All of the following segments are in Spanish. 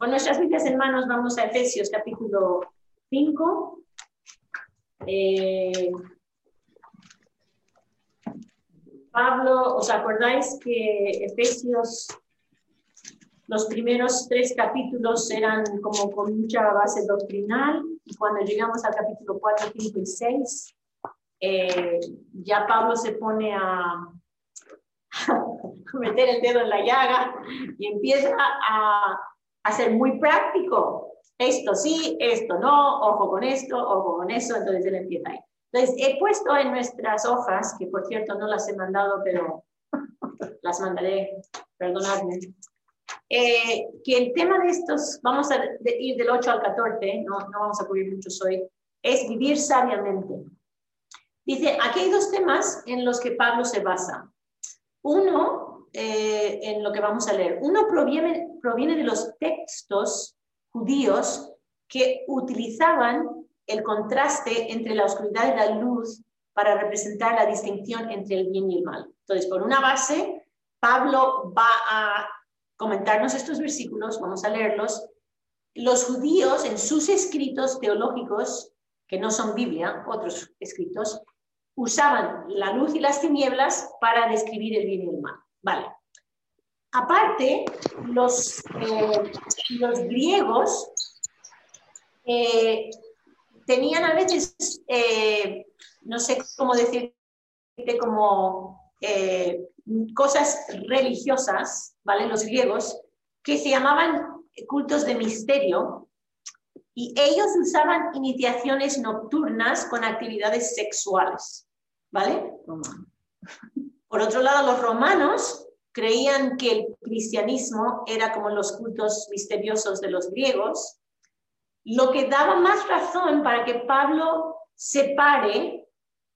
Con nuestras Biblias en manos vamos a Efesios capítulo 5. Pablo, ¿os acordáis que Efesios, los primeros 3 capítulos eran como con mucha base doctrinal, y cuando llegamos al capítulo 4, 5 y 6, ya Pablo se pone a meter el dedo en la llaga y empieza a ser muy práctico. Esto sí, esto no, ojo con esto, ojo con eso, entonces él empieza ahí. Entonces he puesto en nuestras hojas, que por cierto no las he mandado, pero las mandaré, perdonadme, que el tema de estos, vamos a ir del 8 al 14, no vamos a cubrir muchos hoy, es vivir sabiamente. Dice, aquí hay 2 temas en los que Pablo se basa. Uno, en lo que vamos a leer, uno proviene de los textos judíos que utilizaban el contraste entre la oscuridad y la luz para representar la distinción entre el bien y el mal. Entonces, por una base, Pablo va a comentarnos estos versículos, vamos a leerlos. Los judíos en sus escritos teológicos, que no son Biblia, otros escritos, usaban la luz y las tinieblas para describir el bien y el mal. Vale. Aparte, los griegos tenían a veces, no sé cómo decirte, como cosas religiosas, ¿vale? Los griegos, que se llamaban cultos de misterio, y ellos usaban iniciaciones nocturnas con actividades sexuales, ¿vale? Por otro lado, los romanos creían que el cristianismo era como los cultos misteriosos de los griegos, lo que daba más razón para que Pablo separe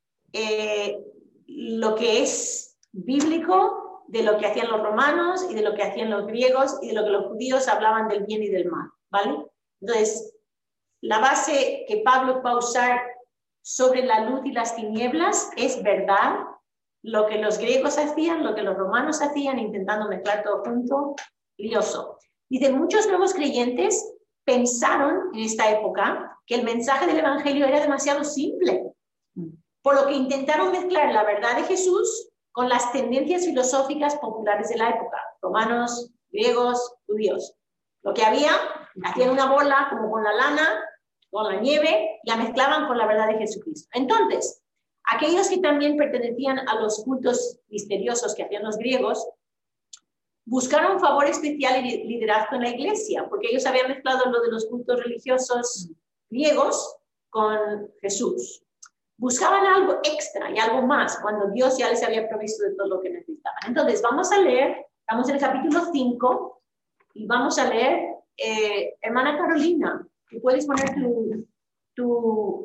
lo que es bíblico de lo que hacían los romanos y de lo que hacían los griegos y de lo que los judíos hablaban del bien y del mal, ¿vale? Entonces, la base que Pablo va a usar sobre la luz y las tinieblas es verdad, lo que los griegos hacían, lo que los romanos hacían, intentando mezclar todo junto, lioso. Dice, muchos nuevos creyentes pensaron en esta época que el mensaje del evangelio era demasiado simple, por lo que intentaron mezclar la verdad de Jesús con las tendencias filosóficas populares de la época, romanos, griegos, judíos. Lo que había, hacían una bola como con la lana, con la nieve, la mezclaban con la verdad de Jesucristo. Entonces, aquellos que también pertenecían a los cultos misteriosos que hacían los griegos, buscaron un favor especial y liderazgo en la iglesia, porque ellos habían mezclado lo de los cultos religiosos griegos con Jesús. Buscaban algo extra y algo más, cuando Dios ya les había provisto de todo lo que necesitaban. Entonces, vamos a leer, estamos en el capítulo 5, y vamos a leer, hermana Carolina, ¿tú puedes poner tu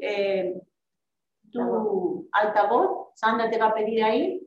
altavoz? Sandra te va a pedir ahí.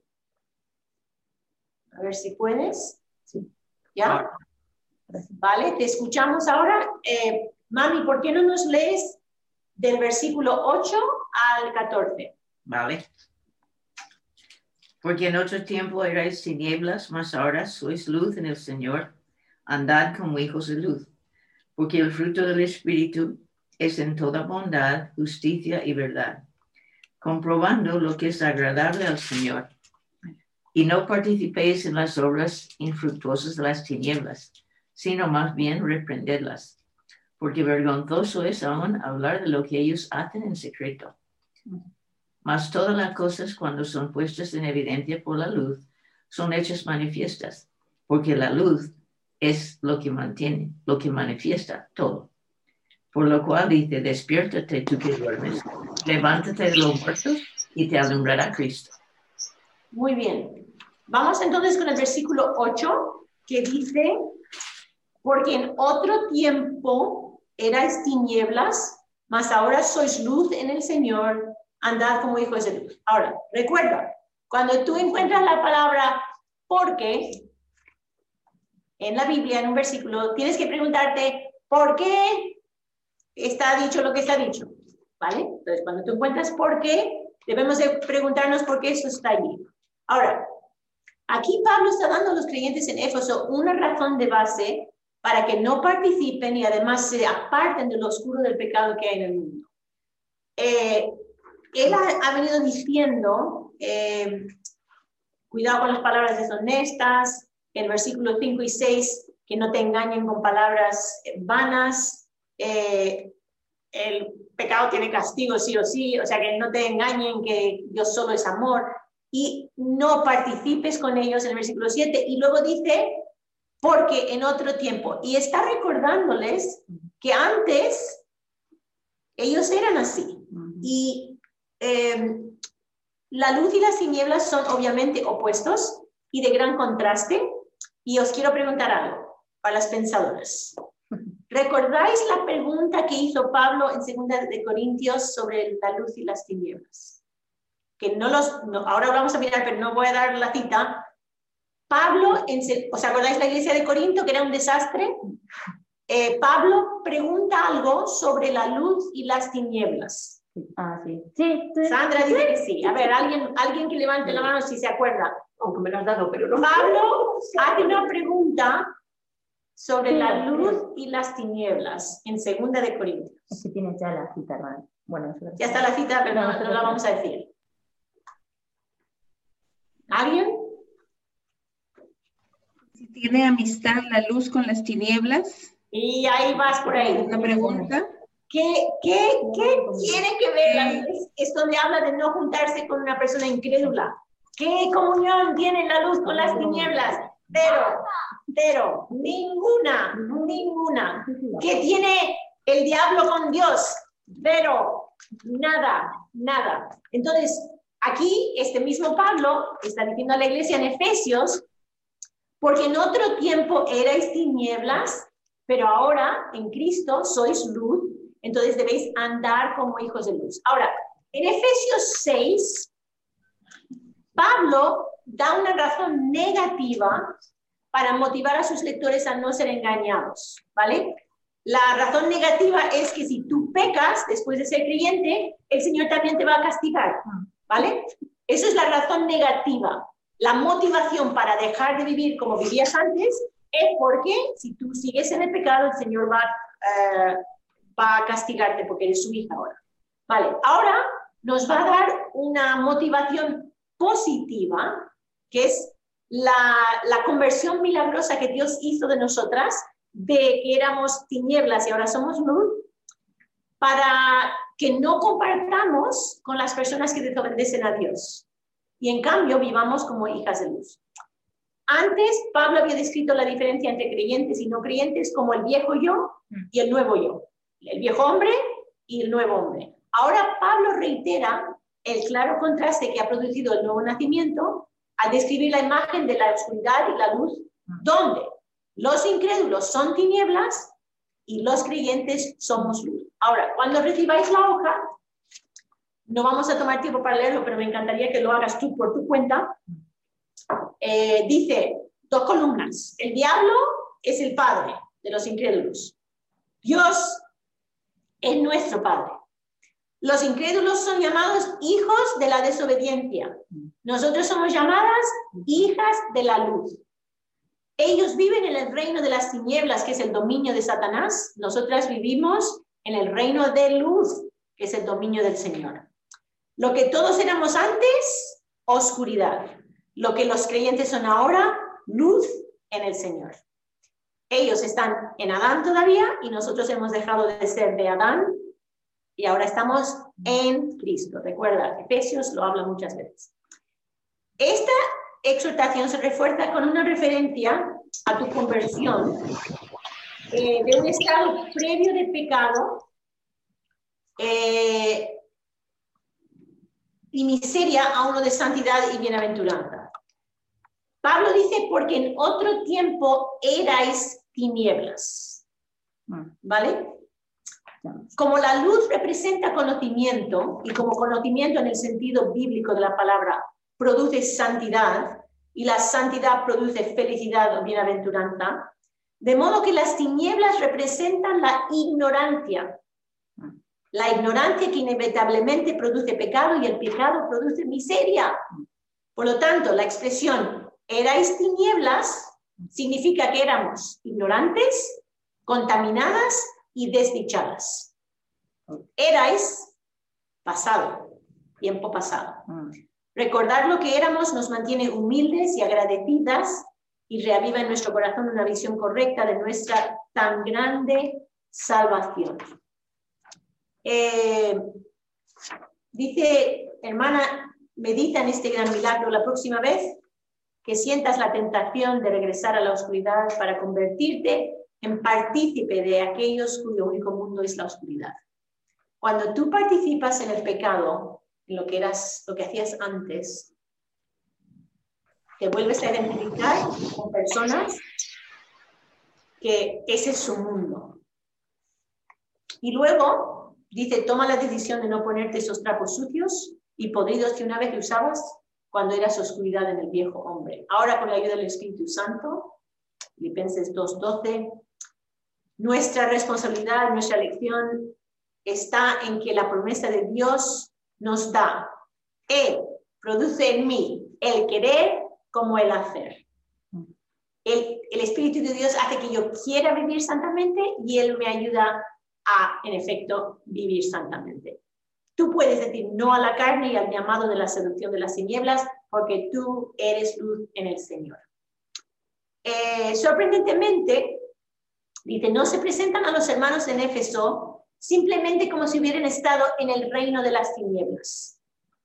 A ver si puedes. Sí. ¿Ya? Vale, te escuchamos ahora. Mami, ¿por qué no nos lees del versículo 8 al 14? Vale. Porque en otro tiempo erais tinieblas, mas ahora sois luz en el Señor. Andad como hijos de luz. Porque el fruto del Espíritu es en toda bondad, justicia y verdad, comprobando lo que es agradable al Señor. Y no participéis en las obras infructuosas de las tinieblas, sino más bien reprendedlas, porque vergonzoso es aún hablar de lo que ellos hacen en secreto. Mas todas las cosas, cuando son puestas en evidencia por la luz, son hechas manifiestas, porque la luz es lo que mantiene, lo que manifiesta todo. Por lo cual dice, despiértate tú que duermes, levántate de los muertos y te alumbrará Cristo. Muy bien. Vamos entonces con el versículo 8, que dice, porque en otro tiempo erais tinieblas, mas ahora sois luz en el Señor, andad como hijos de luz. Ahora, recuerda, cuando tú encuentras la palabra porque en la Biblia, en un versículo, tienes que preguntarte, ¿por qué está dicho lo que está dicho? ¿Vale? Entonces, cuando tú encuentras por qué, debemos de preguntarnos por qué eso está allí. Ahora, aquí Pablo está dando a los creyentes en Éfeso una razón de base para que no participen y además se aparten de lo oscuro del pecado que hay en el mundo. Él ha venido diciendo, cuidado con las palabras deshonestas, en versículos 5 y 6, que no te engañen con palabras vanas, el pecado tiene castigo sí o sí, o sea que no te engañen que Dios solo es amor, y no participes con ellos en el versículo 7, y luego dice, porque en otro tiempo, y está recordándoles que antes ellos eran así, y la luz y las tinieblas son obviamente opuestos y de gran contraste, y os quiero preguntar algo para las pensadoras. ¿Recordáis la pregunta que hizo Pablo en 2 de Corintios sobre la luz y las tinieblas? Que ahora vamos a mirar, pero no voy a dar la cita. Pablo, ¿os acordáis la iglesia de Corinto, que era un desastre? Pablo pregunta algo sobre la luz y las tinieblas. Ah, sí. Sí. Sandra dice que sí. A ver, alguien que levante la mano si se acuerda. Aunque me lo has dado, pero no. Pablo hace una pregunta sobre la luz y las tinieblas en 2 de Corintios. Es que tienes ya la cita, ¿no? Bueno, ya está la cita, pero no la vamos a decir. ¿Alguien? Si tiene amistad la luz con las tinieblas. Y ahí vas por ahí. Una pregunta. ¿Qué tiene que ver la luz? Es donde habla de no juntarse con una persona incrédula. ¿Qué comunión tiene la luz con las tinieblas? Cero, ninguna. ¿Qué tiene el diablo con Dios? Cero, nada. Entonces, aquí este mismo Pablo está diciendo a la iglesia en Efesios, porque en otro tiempo erais tinieblas, pero ahora en Cristo sois luz, entonces debéis andar como hijos de luz. Ahora, en Efesios 6, Pablo da una razón negativa para motivar a sus lectores a no ser engañados, ¿vale? La razón negativa es que si tú pecas después de ser creyente, el Señor también te va a castigar, ¿vale? Eso es la razón negativa. La motivación para dejar de vivir como vivías antes es porque si tú sigues en el pecado, el Señor va a castigarte porque eres su hija ahora. Vale, ahora nos va a dar una motivación positiva, que es la conversión milagrosa que Dios hizo de nosotras, de que éramos tinieblas y ahora somos luz, para que no compartamos con las personas que desobedecen a Dios y en cambio vivamos como hijas de luz. Antes Pablo había descrito la diferencia entre creyentes y no creyentes como el viejo yo y el nuevo yo, el viejo hombre y el nuevo hombre. Ahora Pablo reitera el claro contraste que ha producido el nuevo nacimiento al describir la imagen de la oscuridad y la luz, donde los incrédulos son tinieblas y los creyentes somos luz. Ahora, cuando recibáis la hoja, no vamos a tomar tiempo para leerlo, pero me encantaría que lo hagas tú por tu cuenta. Dice, 2 columnas. El diablo es el padre de los incrédulos. Dios es nuestro padre. Los incrédulos son llamados hijos de la desobediencia. Nosotros somos llamadas hijas de la luz. Ellos viven en el reino de las tinieblas, que es el dominio de Satanás. Nosotras vivimos en el reino de luz, que es el dominio del Señor. Lo que todos éramos antes, oscuridad. Lo que los creyentes son ahora, luz en el Señor. Ellos están en Adán todavía y nosotros hemos dejado de ser de Adán y ahora estamos en Cristo. Recuerda, Efesios lo habla muchas veces. Esta exhortación se refuerza con una referencia a tu conversión de un estado previo de pecado y miseria a uno de santidad y bienaventuranza. Pablo dice, porque en otro tiempo erais tinieblas, ¿vale? Como la luz representa conocimiento, y como conocimiento en el sentido bíblico de la palabra produce santidad, y la santidad produce felicidad o bienaventuranza, de modo que las tinieblas representan la ignorancia que inevitablemente produce pecado y el pecado produce miseria. Por lo tanto, la expresión erais tinieblas significa que éramos ignorantes contaminadas y desdichadas. Erais pasado, tiempo pasado. Recordar lo que éramos nos mantiene humildes y agradecidas y reaviva en nuestro corazón una visión correcta de nuestra tan grande salvación. Dice, hermana, medita en este gran milagro la próxima vez que sientas la tentación de regresar a la oscuridad para convertirte en partícipe de aquellos cuyo único mundo es la oscuridad. Cuando tú participas en el pecado, en lo que hacías antes, te vuelves a identificar con personas que ese es su mundo. Y luego, dice, toma la decisión de no ponerte esos trapos sucios y podridos que una vez que usabas cuando eras oscuridad en el viejo hombre. Ahora, con la ayuda del Espíritu Santo, Filipenses 2:12, nuestra responsabilidad, nuestra elección está en que la promesa de Dios nos da. Él produce en mí el querer como el hacer. El Espíritu de Dios hace que yo quiera vivir santamente y Él me ayuda a, en efecto, vivir santamente. Tú puedes decir no a la carne y al llamado de la seducción de las tinieblas porque tú eres luz en el Señor. Sorprendentemente, dice, no se presentan a los hermanos en Éfeso simplemente como si hubieran estado en el reino de las tinieblas.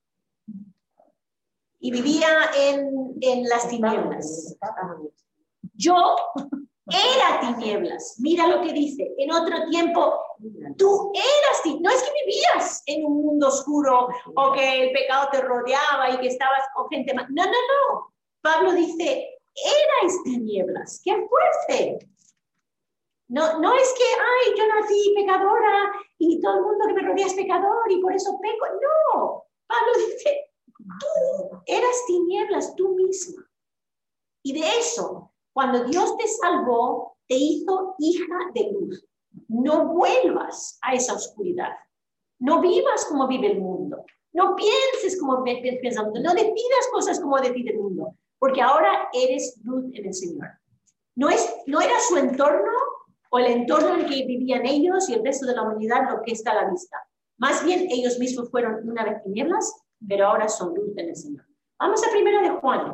Y vivía en las tinieblas. Yo era tinieblas. Mira lo que dice. En otro tiempo, tú eras tinieblas. No es que vivías en un mundo oscuro o que el pecado te rodeaba y que estabas con gente más. No, no, no. Pablo dice, erais tinieblas. ¡Qué fuerte! No es que, ay, yo nací pecadora y todo el mundo que me rodea es pecador y por eso peco. No. Pablo dice, tú eras tinieblas tú misma. Y de eso, cuando Dios te salvó, te hizo hija de luz. No vuelvas a esa oscuridad. No vivas como vive el mundo. No pienses como piensa el mundo. No decidas cosas como decide el mundo. Porque ahora eres luz en el Señor. No era su entorno o el entorno en el que vivían ellos y el resto de la humanidad lo que está a la vista. Más bien, ellos mismos fueron una vez tinieblas, pero ahora son luz en el Señor. Vamos a 1 de Juan.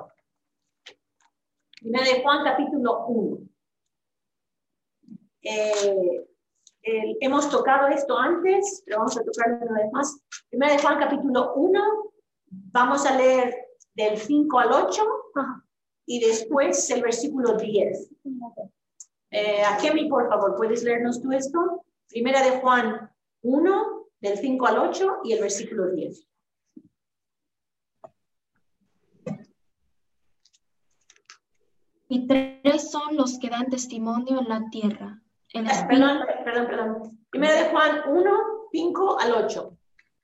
1 de Juan, capítulo 1. Hemos tocado esto antes, pero vamos a tocarlo una vez más. 1 de Juan, capítulo 1. Vamos a leer del 5 al 8 y después el versículo 10. Akemi, por favor, ¿puedes leernos tú esto? 1 de Juan 1, del 5 al 8 y el versículo 10. Y tres son los que dan testimonio en la tierra. Perdón. 1 de Juan 1, 5 al 8.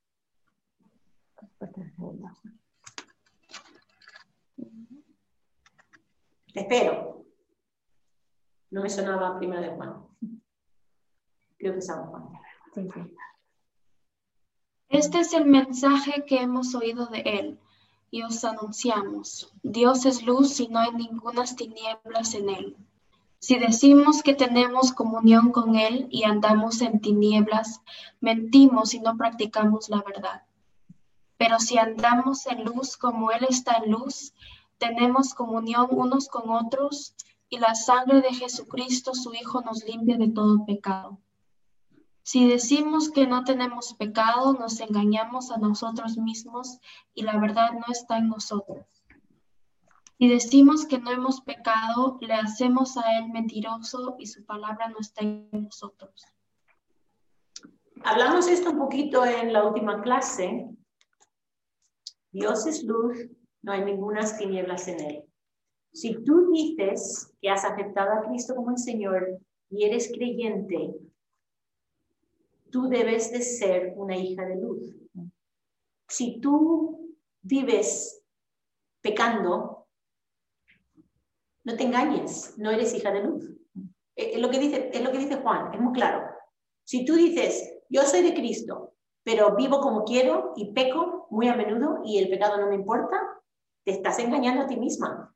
Te espero. No me sonaba 1 de Juan. Creo que es San Juan. Sí, sí. Este es el mensaje que hemos oído de él y os anunciamos. Dios es luz y no hay ninguna tinieblas en él. Si decimos que tenemos comunión con él y andamos en tinieblas, mentimos y no practicamos la verdad. Pero si andamos en luz como él está en luz, tenemos comunión unos con otros y la sangre de Jesucristo, su Hijo, nos limpia de todo pecado. Si decimos que no tenemos pecado, nos engañamos a nosotros mismos y la verdad no está en nosotros. Si decimos que no hemos pecado, le hacemos a él mentiroso y su palabra no está en nosotros. Hablamos esto un poquito en la última clase. Dios es luz, no hay ninguna tinieblas en él. Si tú dices que has aceptado a Cristo como el Señor y eres creyente, tú debes de ser una hija de luz. Si tú vives pecando, no te engañes, no eres hija de luz. Es lo que dice Juan, es muy claro. Si tú dices, yo soy de Cristo, pero vivo como quiero y peco muy a menudo y el pecado no me importa, te estás engañando a ti misma.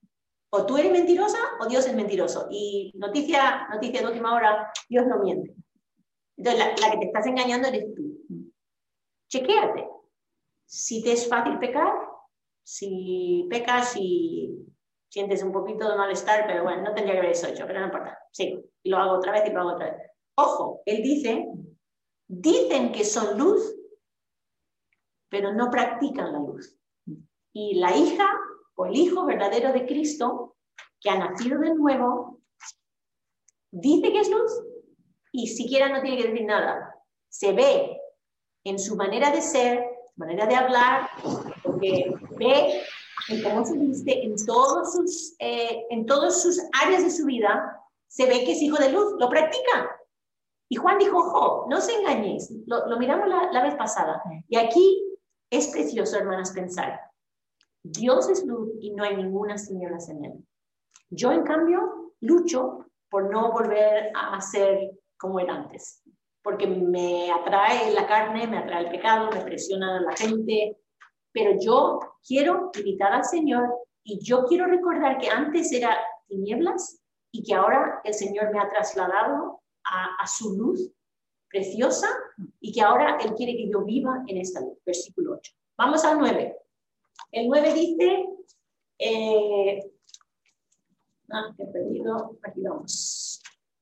O tú eres mentirosa o Dios es mentiroso. Y noticia de última hora, Dios no miente. Entonces, la que te estás engañando eres tú. Chequéate. Si te es fácil pecar, si pecas y sientes un poquito de malestar, pero bueno, no tendría que haber eso hecho, pero no importa. Sí, y lo hago otra vez y lo hago otra vez. Ojo, él dice, dicen que son luz, pero no practican la luz. Y la hija o el hijo verdadero de Cristo, que ha nacido de nuevo, dice que es luz y siquiera no tiene que decir nada. Se ve en su manera de ser, manera de hablar, porque ve en cómo se viste, en todas sus áreas de su vida, se ve que es hijo de luz, lo practica. Y Juan dijo, ojo, no os engañéis, lo miramos la vez pasada. Y aquí es precioso, hermanas, pensar. Dios es luz y no hay ninguna tinieblas en él. Yo, en cambio, lucho por no volver a ser como era antes. Porque me atrae la carne, me atrae el pecado, me presiona la gente. Pero yo quiero imitar al Señor y yo quiero recordar que antes era tinieblas y que ahora el Señor me ha trasladado a su luz preciosa y que ahora Él quiere que yo viva en esta luz. Versículo 8. Vamos al 9. El 9 dice, he perdido, aquí vamos.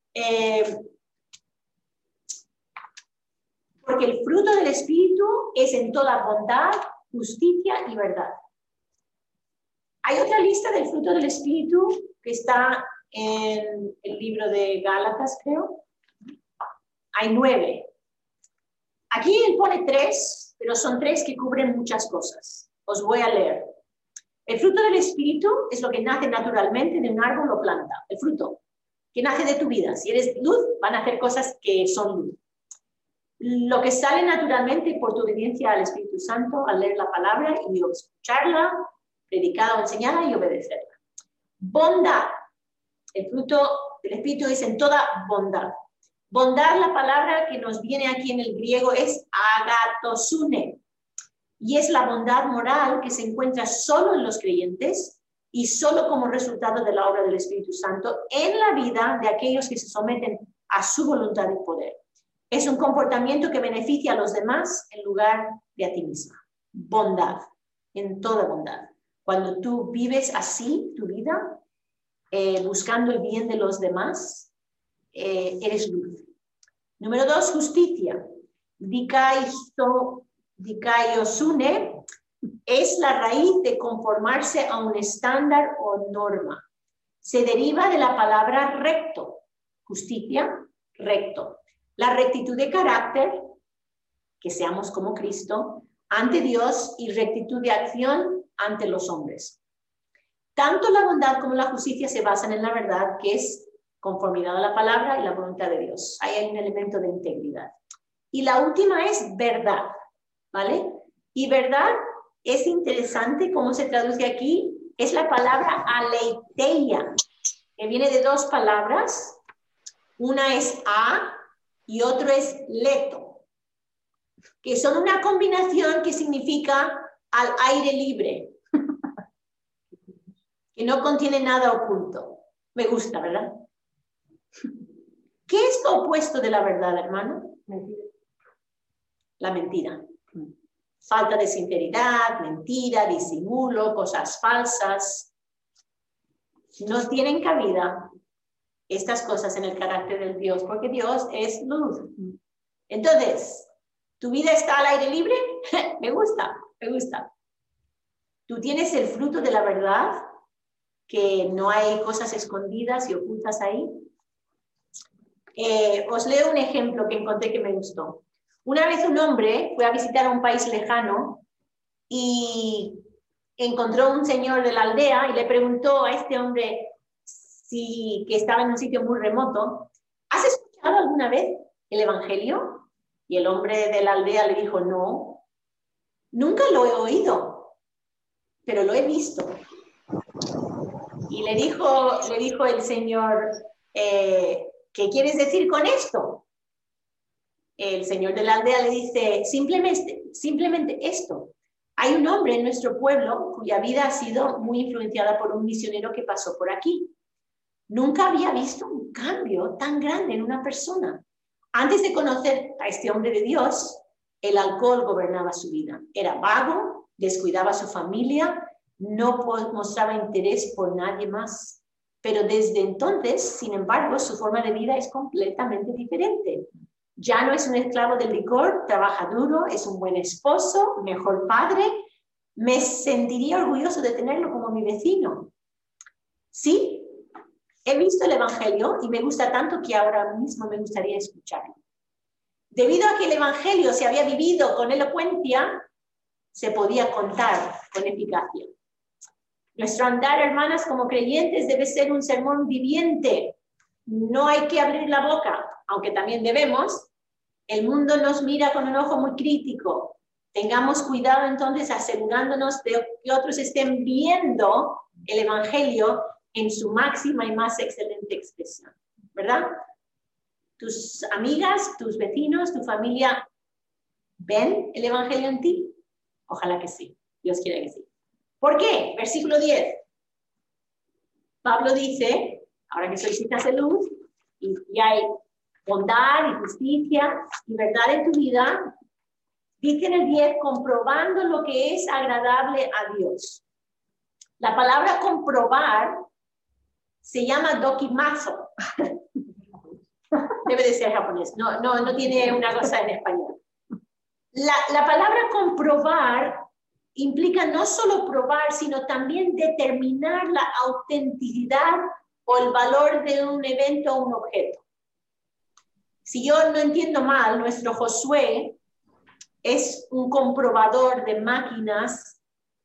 Porque el fruto del Espíritu es en toda bondad, justicia y verdad. Hay otra lista del fruto del Espíritu que está en el libro de Gálatas, creo. Hay 9. Aquí él pone 3, pero son 3 que cubren muchas cosas. Os voy a leer. El fruto del Espíritu es lo que nace naturalmente de un árbol o planta. El fruto que nace de tu vida. Si eres luz, van a hacer cosas que son luz. Lo que sale naturalmente por tu obediencia al Espíritu Santo, al leer la palabra y escucharla, predicada o enseñada y obedecerla. Bondad. El fruto del Espíritu es en toda bondad. Bondad, la palabra que nos viene aquí en el griego es agatosune. Y es la bondad moral que se encuentra solo en los creyentes y solo como resultado de la obra del Espíritu Santo en la vida de aquellos que se someten a su voluntad y poder. Es un comportamiento que beneficia a los demás en lugar de a ti misma. Bondad, en toda bondad. Cuando tú vives así tu vida, buscando el bien de los demás, eres luz. Número 2, justicia. Dikaiosune es la raíz de conformarse a un estándar o norma. Se deriva de la palabra recto. Justicia, recto. La rectitud de carácter, que seamos como Cristo, ante Dios, y rectitud de acción ante los hombres. Tanto la bondad como la justicia se basan en la verdad, que es conformidad a la palabra y la voluntad de Dios. Ahí hay un elemento de integridad. Y la última es verdad, ¿vale? Y verdad es interesante cómo se traduce aquí. Es la palabra aletheia, que viene de 2 palabras. Una es a y otro es leto, que son una combinación que significa al aire libre, que no contiene nada oculto. Me gusta, ¿verdad? ¿Qué es lo opuesto de la verdad, hermano? La mentira. Falta de sinceridad, mentira, disimulo, cosas falsas. No tienen cabida estas cosas en el carácter del Dios, porque Dios es luz. Entonces, ¿tu vida está al aire libre? Me gusta, me gusta. Tú tienes el fruto de la verdad, que no hay cosas escondidas y ocultas ahí. Os leo un ejemplo que encontré que me gustó. Una vez un hombre fue a visitar a un país lejano y encontró un señor de la aldea y le preguntó a este hombre que estaba en un sitio muy remoto, ¿has escuchado alguna vez el Evangelio? Y el hombre de la aldea le dijo, no, nunca lo he oído, pero lo he visto. Y le dijo el Señor, ¿qué quieres decir con esto? El señor de la aldea le dice, simplemente esto. Hay un hombre en nuestro pueblo cuya vida ha sido muy influenciada por un misionero que pasó por aquí. Nunca había visto un cambio tan grande en una persona. Antes de conocer a este hombre de Dios, el alcohol gobernaba su vida. Era vago, descuidaba a su familia, no mostraba interés por nadie más. Pero desde entonces, sin embargo, su forma de vida es completamente diferente. Ya no es un esclavo del licor, trabaja duro, es un buen esposo, mejor padre. Me sentiría orgulloso de tenerlo como mi vecino. Sí, he visto el Evangelio y me gusta tanto que ahora mismo me gustaría escucharlo. Debido a que el Evangelio se había vivido con elocuencia, se podía contar con eficacia. Nuestro andar, hermanas, como creyentes, debe ser un sermón viviente. No hay que abrir la boca, aunque también debemos. El mundo nos mira con un ojo muy crítico. Tengamos cuidado entonces asegurándonos de que otros estén viendo el Evangelio en su máxima y más excelente expresión, ¿verdad? Tus amigas, tus vecinos, tu familia, ¿ven el Evangelio en ti? Ojalá que sí, Dios quiere que sí. ¿Por qué? Versículo 10. Pablo dice, ahora que solicitas luz y hay bondad y justicia y verdad en tu vida, dice en el 10, comprobando lo que es agradable a Dios. La palabra comprobar se llama dokimazo. Debe de ser japonés, no tiene una cosa en español. La palabra comprobar implica no solo probar, sino también determinar la autenticidad o el valor de un evento o un objeto. Si yo no entiendo mal, nuestro Josué es un comprobador de máquinas,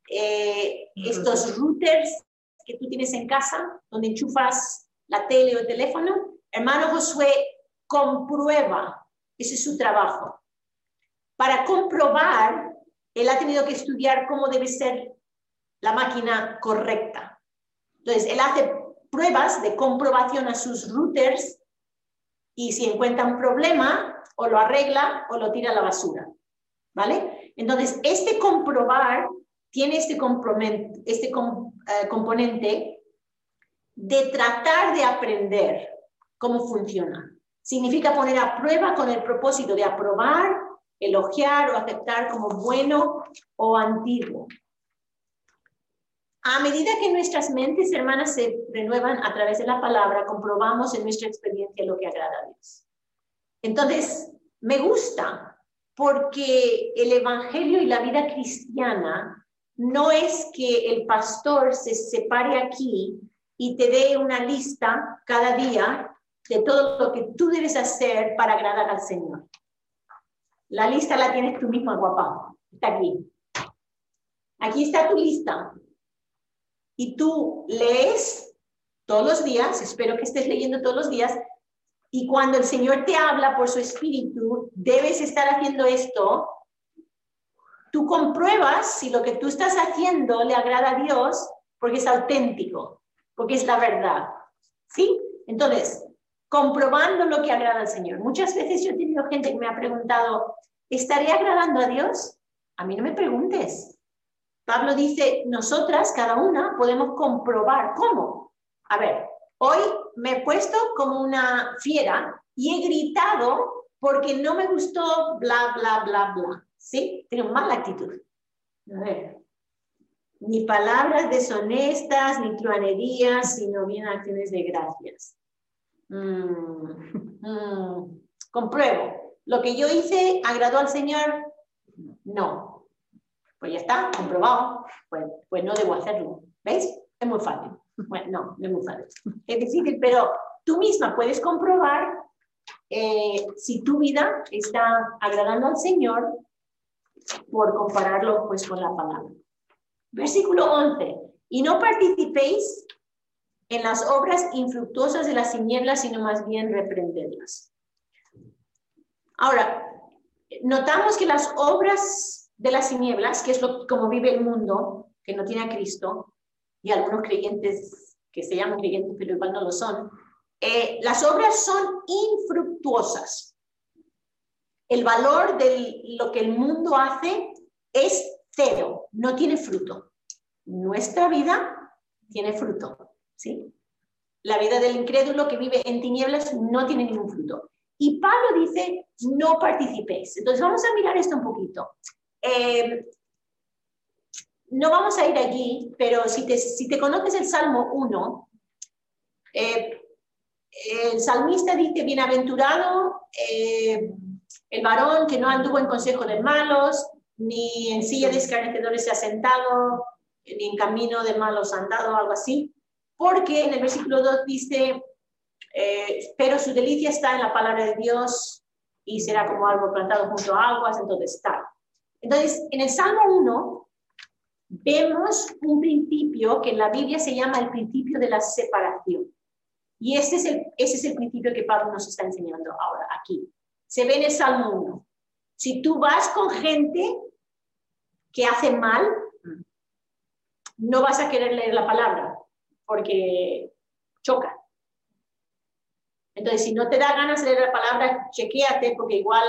estos routers que tú tienes en casa, donde enchufas la tele o el teléfono. Hermano Josué comprueba, ese es su trabajo. Para comprobar, él ha tenido que estudiar cómo debe ser la máquina correcta. Entonces, él hace pruebas de comprobación a sus routers y si encuentra un problema, o lo arregla o lo tira a la basura. ¿Vale? Entonces, este comprobar tiene este componente de tratar de aprender cómo funciona. Significa poner a prueba con el propósito de aprobar, elogiar o aceptar como bueno o antiguo. A medida que nuestras mentes, hermanas, se renuevan a través de la palabra, comprobamos en nuestra experiencia lo que agrada a Dios. Entonces, me gusta porque el Evangelio y la vida cristiana no es que el pastor se separe aquí y te dé una lista cada día de todo lo que tú debes hacer para agradar al Señor. La lista la tienes tú misma, guapa. Está aquí. Aquí está tu lista. Y tú lees todos los días, espero que estés leyendo todos los días, y cuando el Señor te habla por su Espíritu, debes estar haciendo esto. Tú compruebas si lo que tú estás haciendo le agrada a Dios, porque es auténtico, porque es la verdad. ¿Sí? Entonces, comprobando lo que agrada al Señor. Muchas veces yo he tenido gente que me ha preguntado, ¿estaré agradando a Dios? A mí no me preguntes. Pablo dice, nosotras, cada una, podemos comprobar. ¿Cómo? A ver, hoy me he puesto como una fiera y he gritado porque no me gustó bla, bla, bla, bla. ¿Sí? Tengo mala actitud. A ver. Ni palabras deshonestas, ni truanerías, sino bien acciones de gracias. Compruebo. ¿Lo que yo hice agradó al Señor? No. Pues ya está, comprobado. Pues no debo hacerlo. ¿Veis? Es muy fácil. Bueno, no es muy fácil. Es difícil, pero tú misma puedes comprobar si tu vida está agradando al Señor por compararlo pues con la palabra. Versículo 11. Y no participéis en las obras infructuosas de las tinieblas, sino más bien reprenderlas. Ahora, notamos que las obras de las tinieblas, que es como vive el mundo, que no tiene a Cristo, y algunos creyentes que se llaman creyentes, pero igual no lo son, las obras son infructuosas. El valor de lo que el mundo hace es cero. no tiene fruto. Nuestra vida tiene fruto, ¿sí? La vida del incrédulo que vive en tinieblas no tiene ningún fruto. Y Pablo dice, no participéis. Entonces vamos a mirar esto un poquito. No vamos a ir allí, pero si te conoces el Salmo 1, el salmista dice, bienaventurado el varón que no anduvo en consejo de malos, ni en silla de escarnecedores se ha sentado, ni en camino de malos ha andado, algo así. Porque en el versículo 2 dice, pero su delicia está en la palabra de Dios y será como árbol plantado junto a aguas, entonces tal. Entonces, en el Salmo 1 vemos un principio que en la Biblia se llama el principio de la separación. Y ese es el principio que Pablo nos está enseñando ahora aquí. Se ve en el Salmo 1. Si tú vas con gente que hace mal, no vas a querer leer la palabra porque choca. Entonces, si no te da ganas de leer la palabra, chequéate porque igual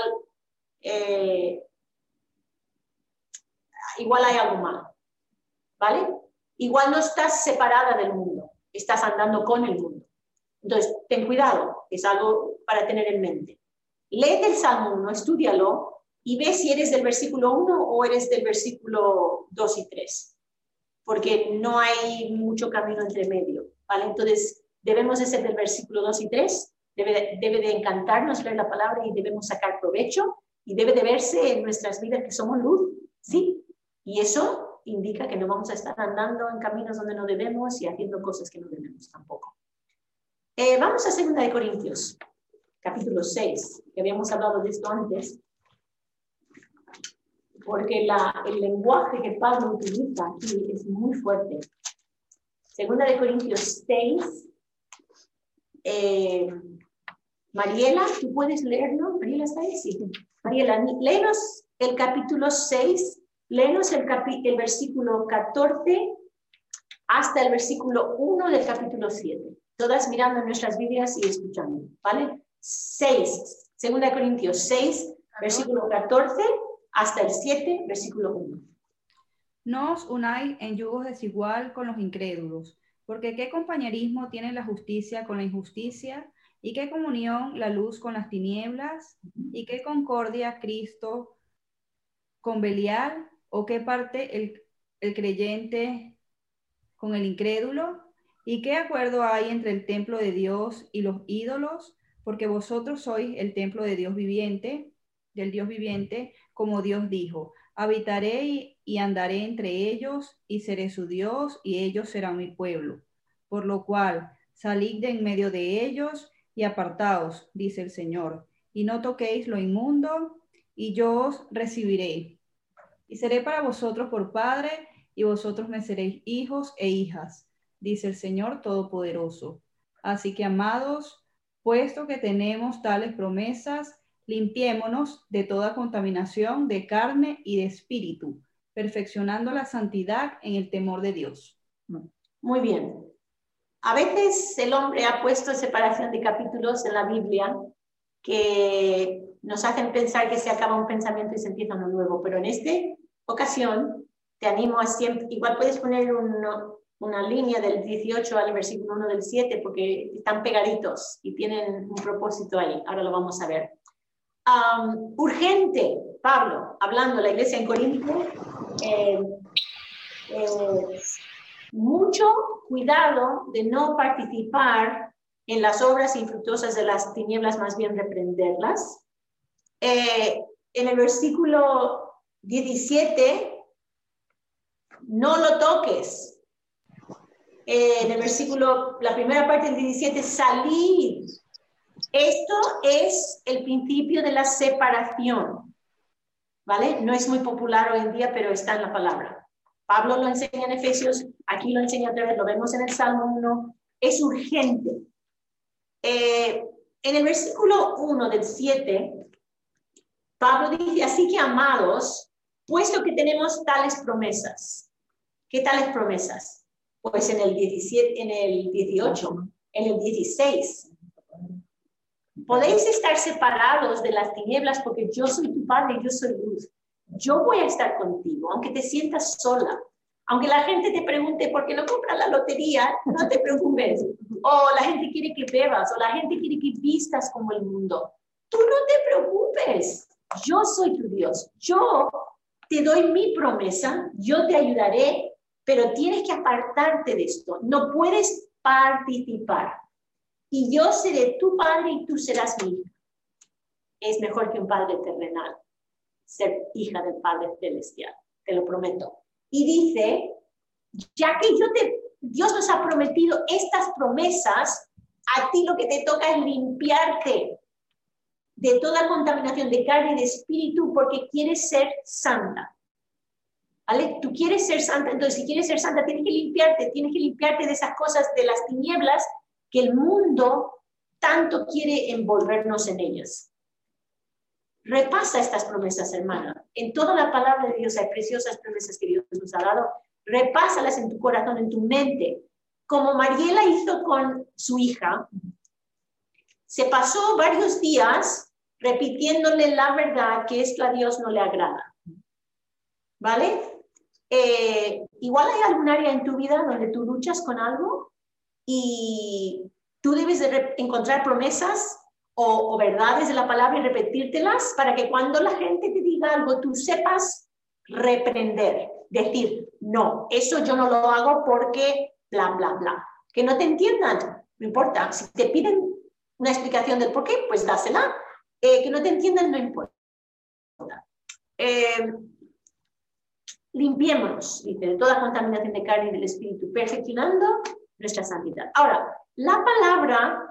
hay algo malo. ¿Vale? Igual no estás separada del mundo, estás andando con el mundo. Entonces, ten cuidado, es algo para tener en mente. Léete el Salmo 1, estúdialo y ve si eres del versículo 1 o eres del versículo 2 y 3. Porque no hay mucho camino entre medio, ¿vale? Entonces, debemos de ser del versículo 2 y 3, debe de encantarnos leer la palabra y debemos sacar provecho y debe de verse en nuestras vidas que somos luz, ¿sí? Y eso indica que no vamos a estar andando en caminos donde no debemos y haciendo cosas que no debemos tampoco. Vamos a 2 de Corintios, capítulo 6, que habíamos hablado de esto antes, porque el lenguaje que Pablo utiliza aquí es muy fuerte. 2 de Corintios 6, Mariela, ¿tú puedes leerlo? Mariela, ¿está ahí? Sí. Mariela, léenos el capítulo 6, léenos el versículo 14 hasta el versículo 1 del capítulo 7. Todas mirando en nuestras Biblias y escuchando, ¿vale? 2 de Corintios 6, versículo 14 hasta el 7, versículo 1. No os unáis en yugos desigual con los incrédulos, porque ¿qué compañerismo tiene la justicia con la injusticia? ¿Y qué comunión la luz con las tinieblas? ¿Y qué concordia Cristo con Belial? ¿O qué parte el creyente con el incrédulo? ¿Y qué acuerdo hay entre el templo de Dios y los ídolos? Porque vosotros sois el templo de Dios viviente, del Dios viviente, como Dios dijo, habitaré y andaré entre ellos, y seré su Dios, y ellos serán mi pueblo. Por lo cual, salid de en medio de ellos, y apartaos, dice el Señor, y no toquéis lo inmundo, y yo os recibiré. Y seré para vosotros por Padre, y vosotros me seréis hijos e hijas, dice el Señor Todopoderoso. Así que, amados, puesto que tenemos tales promesas, limpiémonos de toda contaminación de carne y de espíritu, perfeccionando la santidad en el temor de Dios. Muy bien. A veces el hombre ha puesto separación de capítulos en la Biblia que nos hacen pensar que se acaba un pensamiento y se empieza uno nuevo, pero en esta ocasión te animo a siempre, igual puedes poner una línea del 18 al versículo 1 del 7 porque están pegaditos y tienen un propósito ahí, ahora lo vamos a ver. Urgente, Pablo, hablando a la iglesia en Corinto, mucho cuidado de no participar en las obras infructuosas de las tinieblas, más bien reprenderlas. En el versículo 17, no lo toques. En el versículo, la primera parte del 17, salid. Esto es el principio de la separación, ¿vale? No es muy popular hoy en día, pero está en la palabra. Pablo lo enseña en Efesios, aquí lo enseña otra vez, lo vemos en el Salmo 1, es urgente. En el versículo 1 del 7, Pablo dice, así que amados, puesto que tenemos tales promesas. ¿Qué tales promesas? Pues en el 17, en el 18, en el 16. Podéis estar separados de las tinieblas porque yo soy tu Padre y yo soy luz. yo voy a estar contigo, aunque te sientas sola. Aunque la gente te pregunte por qué no compras la lotería, no te preocupes. O la gente quiere que bebas, o la gente quiere que vistas como el mundo. Tú no te preocupes. Yo soy tu Dios. Yo te doy mi promesa, yo te ayudaré, pero tienes que apartarte de esto. No puedes participar. Y yo seré tu padre y tú serás mi hija. Es mejor que un padre terrenal ser hija del Padre Celestial, te lo prometo. Y dice, ya que Dios nos ha prometido estas promesas, a ti lo que te toca es limpiarte de toda contaminación de carne y de espíritu porque quieres ser santa. ¿Vale? Tú quieres ser santa, entonces si quieres ser santa tienes que limpiarte de esas cosas, de las tinieblas que el mundo tanto quiere envolvernos en ellas. Repasa estas promesas, hermana. En toda la palabra de Dios hay preciosas promesas que Dios nos ha dado. Repásalas en tu corazón, en tu mente. Como Mariela hizo con su hija, se pasó varios días repitiéndole la verdad que esto a Dios no le agrada. ¿Vale? Igual hay algún área en tu vida donde tú luchas con algo y tú debes de encontrar promesas o verdades de la palabra y repetírtelas para que cuando la gente te diga algo tú sepas reprender, decir, no, eso yo no lo hago porque bla, bla, bla. Que no te entiendan, no importa. Si te piden una explicación del por qué, pues dásela. Que no te entiendan, no importa. Limpiémonos, dice, de toda contaminación de carne y del espíritu, perfeccionando nuestra santidad. Ahora, la palabra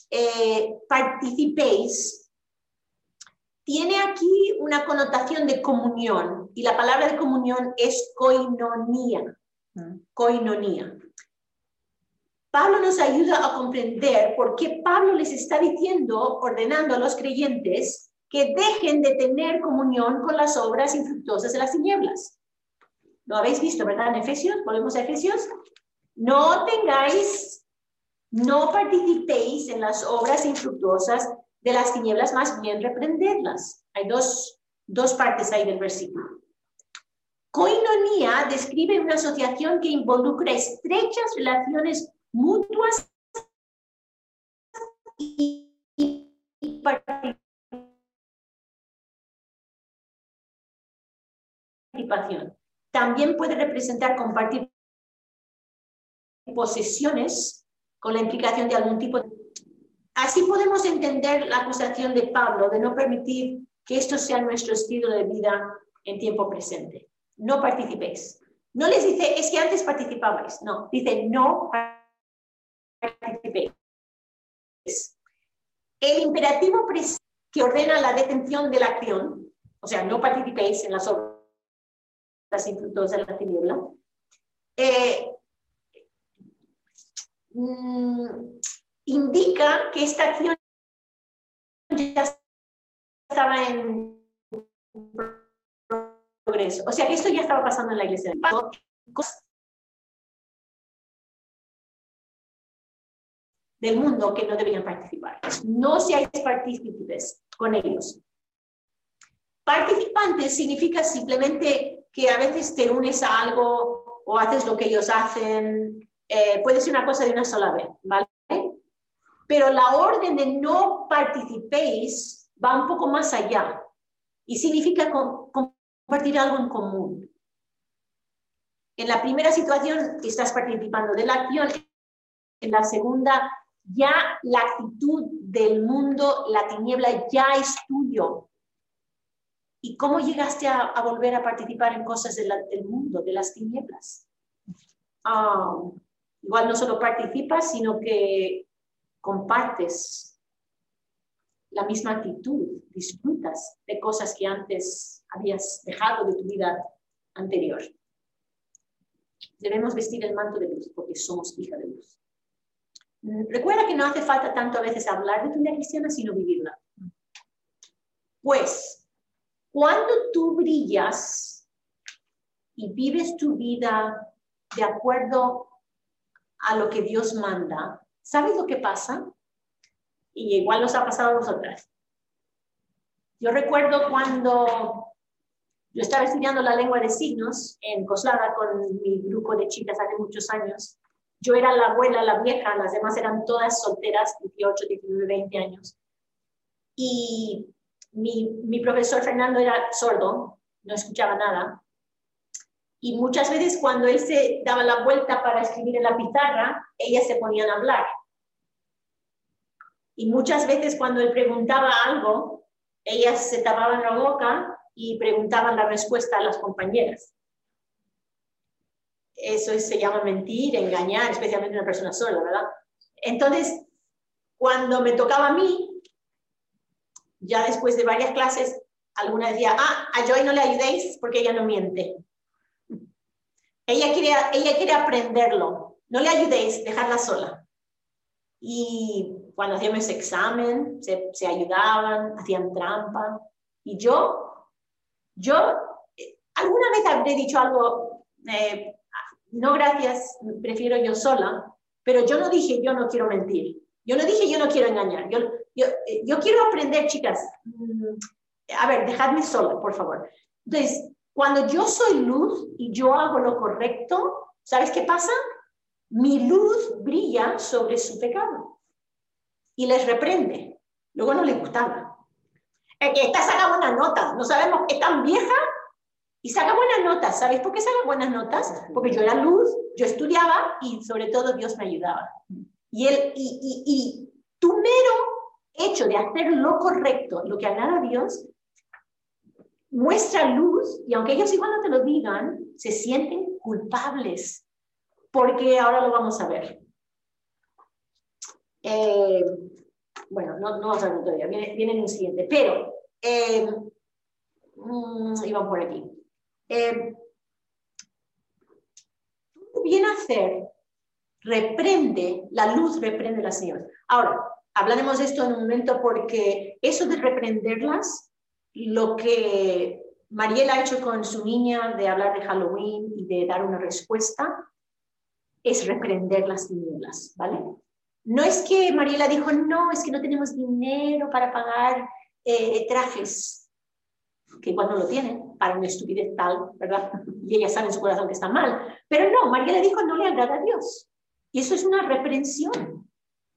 participéis tiene aquí una connotación de comunión y la palabra de comunión es koinonía. Koinonía. Pablo nos ayuda a comprender por qué Pablo les está diciendo, ordenando a los creyentes que dejen de tener comunión con las obras infructuosas de las tinieblas. ¿Lo habéis visto, verdad? En Efesios, volvemos a Efesios. No participéis en las obras infructuosas de las tinieblas, más bien reprenderlas. Hay dos partes ahí del versículo. Koinonía describe una asociación que involucra estrechas relaciones mutuas y participación. También puede representar compartir posesiones con la implicación de algún tipo de... Así podemos entender la acusación de Pablo de no permitir que esto sea nuestro estilo de vida en tiempo presente. No participéis. No les dice, es que antes participabais. No, dice, no participéis. El imperativo que ordena la detención de la acción, o sea, no participéis en las obras infructuosas de la tiniebla, indica que esta acción ya estaba en progreso. O sea, que esto ya estaba pasando en la iglesia. Del mundo que no deberían participar. No seáis partícipes con ellos. Participantes significa simplemente que a veces te unes a algo o haces lo que ellos hacen. Puede ser una cosa de una sola vez, ¿vale? Pero la orden de no participéis va un poco más allá y significa compartir algo en común. En la primera situación estás participando de la acción, en la segunda ya la actitud del mundo, la tiniebla ya es tuyo. ¿Y cómo llegaste a volver a participar en cosas del mundo, de las tinieblas? Igual no solo participas, sino que compartes la misma actitud, disfrutas de cosas que antes habías dejado de tu vida anterior. Debemos vestir el manto de luz porque somos hija de luz. Recuerda que no hace falta tanto a veces hablar de tu vida cristiana, sino vivirla. Pues, cuando tú brillas y vives tu vida de acuerdo a lo que Dios manda, ¿sabes lo que pasa? Y igual nos ha pasado a nosotras. Yo recuerdo cuando Yo estaba estudiando la lengua de signos en Coslada con mi grupo de chicas hace muchos años. Yo era la abuela, la vieja, las demás eran todas solteras, 18, 19, 20 años. Y mi profesor Fernando era sordo, no escuchaba nada. Y muchas veces cuando él se daba la vuelta para escribir en la pizarra, ellas se ponían a hablar. Y muchas veces cuando él preguntaba algo, ellas se tapaban la boca y preguntaban la respuesta a las compañeras. Eso se llama mentir, engañar, especialmente a una persona sorda, ¿verdad? Entonces, cuando me tocaba a mí, ya después de varias clases, alguna decía, a Joy no le ayudéis porque ella no miente. Ella quiere aprenderlo. No le ayudéis, dejadla sola. Y cuando hacíamos ese examen, se ayudaban, hacían trampa. Y yo alguna vez habré dicho algo, no gracias, prefiero yo sola, pero yo no dije yo no quiero mentir. Yo no dije yo no quiero engañar. Yo quiero aprender, chicas. A ver, dejadme sola, por favor. Entonces, cuando yo soy luz y yo hago lo correcto, ¿sabes qué pasa? Mi luz brilla sobre su pecado y les reprende. Luego no les gustaba. Que esta saca buenas notas. No sabemos, es tan vieja y saca buenas notas. ¿Sabéis por qué saca buenas notas? Porque yo era luz, yo estudiaba y sobre todo Dios me ayudaba. Y tu mero hecho de hacer lo correcto, lo que agrada a Dios, muestra luz, y aunque ellos igual no te lo digan, se sienten culpables, porque ahora lo vamos a ver. Bueno, no vamos a ver todavía, viene en un siguiente, pero iban por aquí. Tu bien hacer reprende, la luz reprende a las señoras. Ahora, hablaremos de esto en un momento porque eso de reprenderlas, lo que Mariela ha hecho con su niña de hablar de Halloween y de dar una respuesta, es reprender las tinieblas, ¿vale? No es que Mariela dijo, no, es que no tenemos dinero para pagar trajes, que igual no lo tienen, para una estupidez tal, ¿verdad? Y ella sabe en su corazón que está mal. Pero no, Mariela dijo, no le agrada a Dios. Y eso es una reprensión.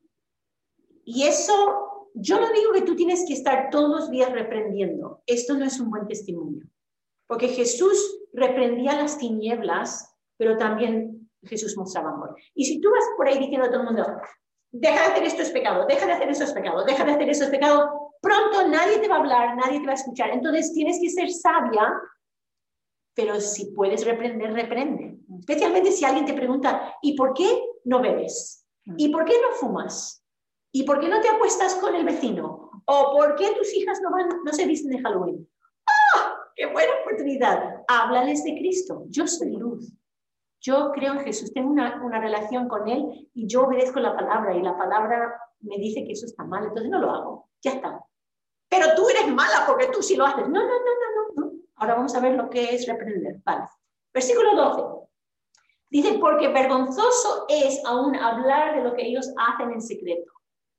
Y eso, yo no digo que tú tienes que estar todos los días reprendiendo. Esto no es un buen testimonio. Porque Jesús reprendía las tinieblas, pero también Jesús mostraba amor. Y si tú vas por ahí diciendo a todo el mundo, deja de hacer esto es pecado, deja de hacer eso es pecado, deja de hacer eso es pecado, pronto nadie te va a hablar, nadie te va a escuchar. Entonces tienes que ser sabia, pero si puedes reprender, reprende. Especialmente si alguien te pregunta, ¿y por qué no bebes? ¿Y por qué no fumas? ¿Y por qué no te acuestas con el vecino? ¿O por qué tus hijas no se visten de Halloween? ¡Ah! ¡Qué buena oportunidad! Háblales de Cristo. Yo soy luz. Yo creo en Jesús. Tengo una relación con Él y yo obedezco la palabra. Y la palabra me dice que eso está mal. Entonces no lo hago. Ya está. Pero tú eres mala porque tú sí lo haces. No. Ahora vamos a ver lo que es reprender. Vale. Versículo 12. Dice, porque vergonzoso es aún hablar de lo que ellos hacen en secreto.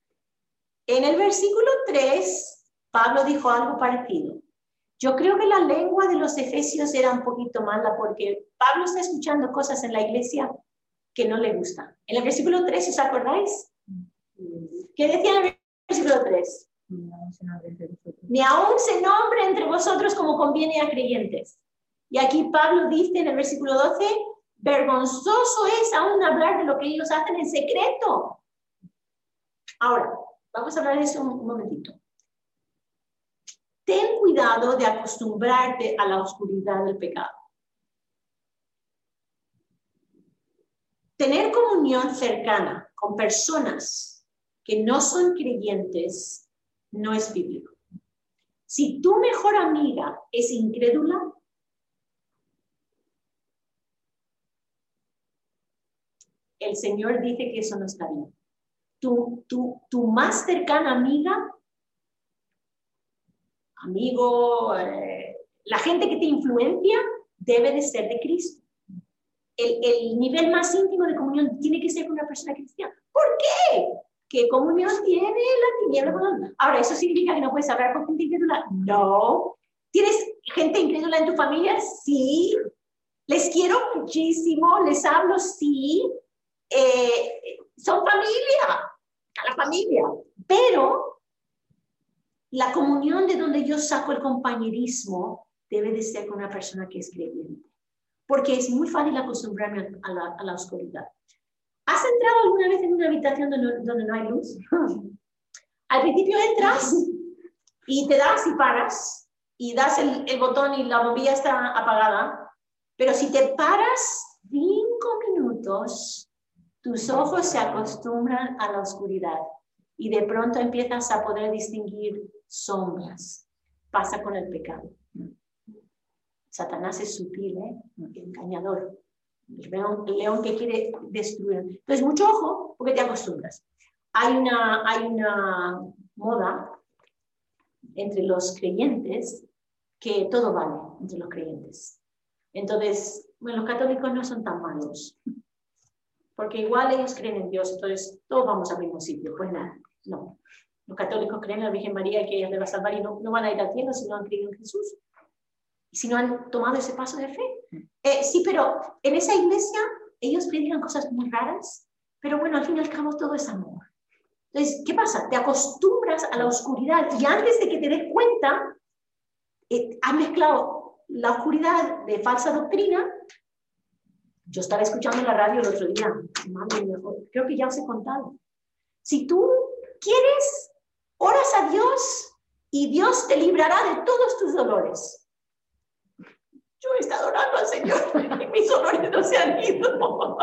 En el versículo 3, Pablo dijo algo parecido. Yo creo que la lengua de los efesios era un poquito mala porque Pablo está escuchando cosas en la iglesia que no le gustan. En el versículo 3, ¿os acordáis? ¿Qué decía en el versículo 3? Ni aún se nombre entre vosotros como conviene a creyentes. Y aquí Pablo dice en el versículo 12, vergonzoso es aún hablar de lo que ellos hacen en secreto. Ahora, vamos a hablar de eso un momentito. Ten cuidado de acostumbrarte a la oscuridad del pecado. Tener comunión cercana con personas que no son creyentes no es bíblico. Si tu mejor amiga es incrédula, el Señor dice que eso no está bien. Tu más cercana amiga, amigo, la gente que te influencia debe de ser de Cristo. El nivel más íntimo de comunión tiene que ser con una persona cristiana. ¿Por qué? ¿Qué comunión tiene la tiniebla con la luz? Ahora, ¿eso significa que no puedes hablar con gente incrédula? No. gente incrédula en tu familia? Sí. Les quiero muchísimo, les hablo, sí. Son familia, a la familia. Pero la comunión de donde yo saco el compañerismo debe de ser con una persona que es creyente. Porque es muy fácil acostumbrarme a la oscuridad. ¿Has entrado alguna vez en una habitación donde no hay luz? Al principio entras y te das y paras y das el botón y la bombilla está apagada, pero si te paras 5 minutos, tus ojos se acostumbran a la oscuridad y de pronto empiezas a poder distinguir sombras. Pasa con el pecado. Satanás es sutil, engañador. El león que quiere destruir. Entonces, mucho ojo, porque te acostumbras. Hay una moda entre los creyentes que todo vale entre los creyentes. Entonces, bueno, los católicos no son tan malos, porque igual ellos creen en Dios, entonces todos vamos al mismo sitio. Pues nada, no. Los católicos creen en la Virgen María, que ella les va a salvar y no van a ir al cielo si no han creído en Jesús. Y si no han tomado ese paso de fe. Sí, pero en esa iglesia ellos predican cosas muy raras, pero bueno, al fin y al cabo todo es amor. Entonces, ¿qué pasa? Te acostumbras a la oscuridad y antes de que te des cuenta, has mezclado la oscuridad de falsa doctrina. Yo estaba escuchando en la radio el otro día, madre mía, creo que ya os he contado. Si tú quieres, oras a Dios y Dios te librará de todos tus dolores. Yo he estado orando al Señor y mis dolores no se han ido.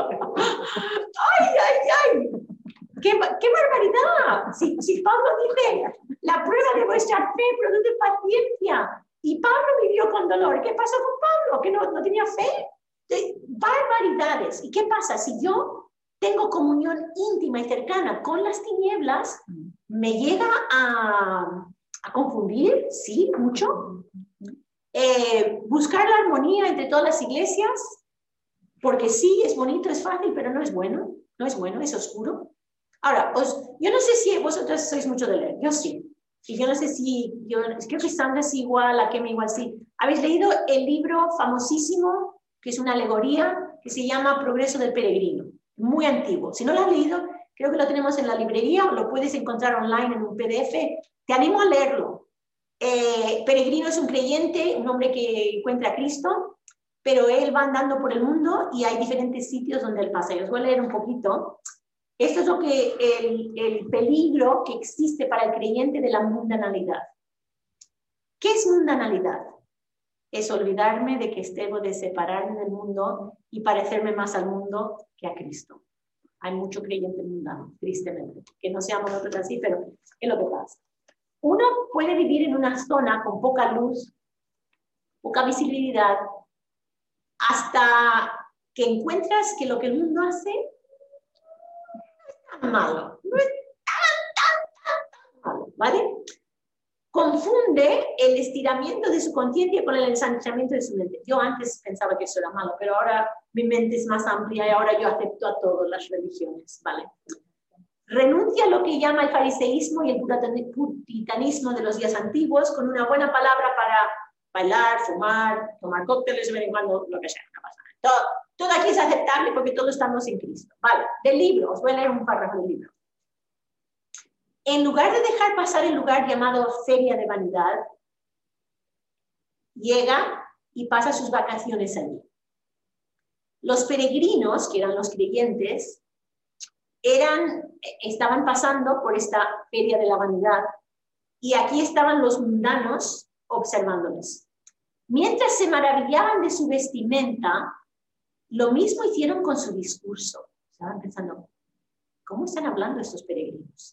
¡Ay! ¡Qué barbaridad! Si Pablo dice, la prueba de vuestra fe produce paciencia. Y Pablo vivió con dolor. ¿Qué pasó con Pablo? ¿Que no tenía fe? Barbaridades. ¿Y qué pasa? Si yo tengo comunión íntima y cercana con las tinieblas, ¿me llega a confundir? Sí, mucho. Buscar la armonía entre todas las iglesias, porque sí, es bonito, es fácil, pero no es bueno, es oscuro. Ahora, yo no sé si vosotros sois mucho de leer, yo sí, y yo no sé si, creo que Sandra es igual, a Kemi igual sí. ¿Habéis leído el libro famosísimo, que es una alegoría, que se llama Progreso del Peregrino? Muy antiguo. Si no lo has leído, creo que lo tenemos en la librería, o lo puedes encontrar online en un PDF, te animo a leerlo. Peregrino es un creyente, un hombre que encuentra a Cristo, pero él va andando por el mundo y hay diferentes sitios donde él pasa. Y os voy a leer un poquito. Esto es lo que el peligro que existe para el creyente de la mundanalidad. ¿Qué es mundanalidad? Es olvidarme de que debo de separarme del mundo y parecerme más al mundo que a Cristo. Hay mucho creyente mundano, tristemente. Que no seamos nosotros así, pero es lo que pasa. Uno puede vivir en una zona con poca luz, poca visibilidad, hasta que encuentras que lo que el mundo hace no es tan malo, no es tan malo, ¿vale? Confunde el estiramiento de su conciencia con el ensanchamiento de su mente. Yo antes pensaba que eso era malo, pero ahora mi mente es más amplia y ahora yo acepto a todas las religiones, ¿vale? Renuncia a lo que llama el fariseísmo y el puritanismo de los días antiguos con una buena palabra para bailar, fumar, tomar cócteles de vez en cuando, lo que sea, no pasa nada. Todo aquí es aceptable porque todos estamos en Cristo. Vale, del libro, os voy a leer un párrafo del libro. En lugar de dejar pasar el lugar llamado Feria de Vanidad, llega y pasa sus vacaciones allí. Los peregrinos, que eran los creyentes, estaban pasando por esta feria de la vanidad y aquí estaban los mundanos observándoles. Mientras se maravillaban de su vestimenta, lo mismo hicieron con su discurso. Estaban pensando, ¿cómo están hablando estos peregrinos?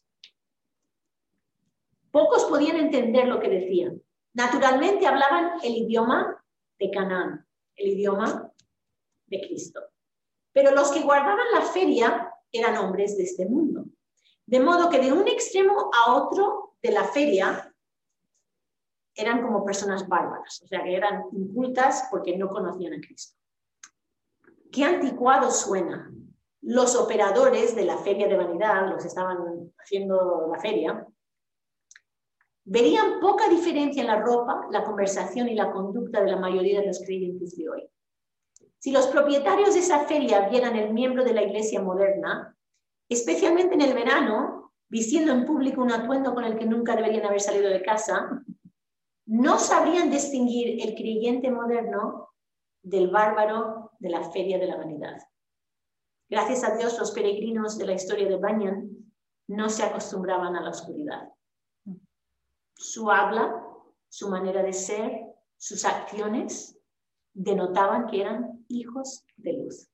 Pocos podían entender lo que decían. Naturalmente hablaban el idioma de Canaán, el idioma de Cristo. Pero los que guardaban la feria eran hombres de este mundo. De modo que de un extremo a otro de la feria eran como personas bárbaras, o sea que eran incultas porque no conocían a Cristo. Qué anticuado suena. Los operadores de la feria de vanidad, los que estaban haciendo la feria, verían poca diferencia en la ropa, la conversación y la conducta de la mayoría de los creyentes de hoy. Si los propietarios de esa feria vieran el miembro de la iglesia moderna, especialmente en el verano, vistiendo en público un atuendo con el que nunca deberían haber salido de casa, no sabrían distinguir el creyente moderno del bárbaro de la feria de la vanidad. Gracias a Dios, los peregrinos de la historia de Bunyan no se acostumbraban a la oscuridad. Su habla, su manera de ser, sus acciones denotaban que eran hijos de luz.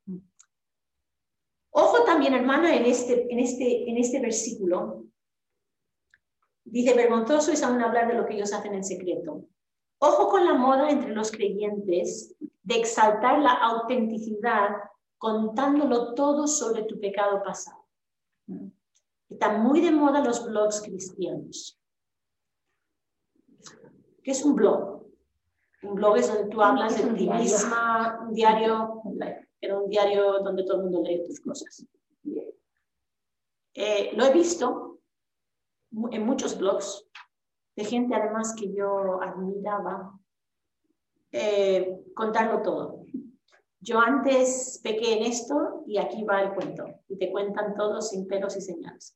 Ojo también, hermana, en este versículo. Dice, vergonzoso es aún hablar de lo que ellos hacen en secreto. Ojo con la moda entre los creyentes de exaltar la autenticidad contándolo todo sobre tu pecado pasado. Están muy de moda los blogs cristianos. ¿Qué es un blog? Un blog es donde tú hablas de ti misma, un diario, era un diario donde todo el mundo lee tus cosas. Lo he visto en muchos blogs de gente además que yo admiraba, contarlo todo. Yo antes pequé en esto y aquí va el cuento. Y te cuentan todo sin pelos y señales.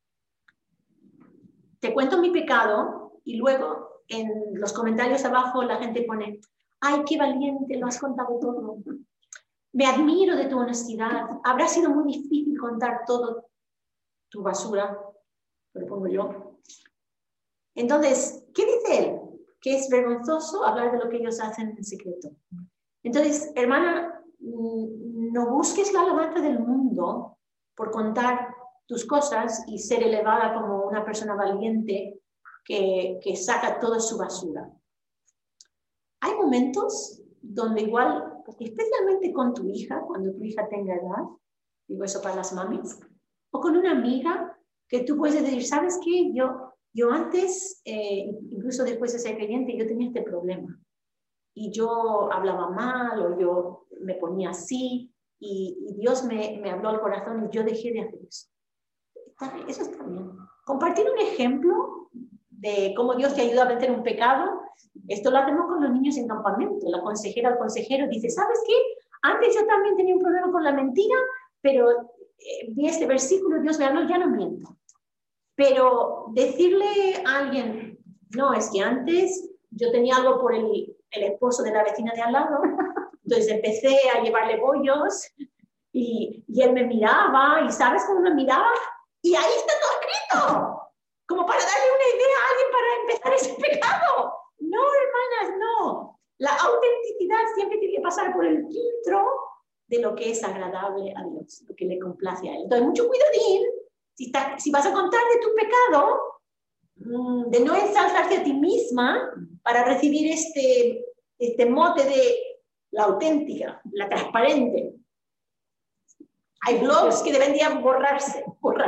Te cuento mi pecado y luego en los comentarios abajo la gente pone, ¡ay, qué valiente, lo has contado todo! Me admiro de tu honestidad. Habrá sido muy difícil contar todo tu basura, lo pongo yo. Entonces, ¿qué dice él? Que es vergonzoso hablar de lo que ellos hacen en secreto. Entonces, hermana, no busques la alabanza del mundo por contar tus cosas y ser elevada como una persona valiente que saca toda su basura. Hay momentos donde igual, especialmente con tu hija, cuando tu hija tenga edad, digo eso para las mamis, o con una amiga que tú puedes decir, ¿sabes qué? Yo antes, incluso después de ser creyente, yo tenía este problema. Y yo hablaba mal o yo me ponía así y Dios me habló al corazón y yo dejé de hacer eso. Eso está bien. Compartir un ejemplo de cómo Dios te ayudó a vencer un pecado, esto lo hacemos con los niños en campamento. La consejera o el consejero dice, ¿sabes qué? Antes yo también tenía un problema con la mentira, pero vi este versículo, Dios me habló, ya no miento. Pero decirle a alguien, no, es que antes yo tenía algo por el esposo de la vecina de al lado, entonces empecé a llevarle bollos y él me miraba, y ¿sabes cómo me miraba? Y ahí está todo escrito, como para darle una idea a alguien para empezar ese pecado. No, hermanas, no. La autenticidad siempre tiene que pasar por el filtro de lo que es agradable a Dios, lo que le complace a Él. Entonces, mucho cuidadín, si vas a contar de tu pecado, de no ensalzarte a ti misma para recibir este mote de la auténtica, la transparente. Hay blogs que deberían borrarse.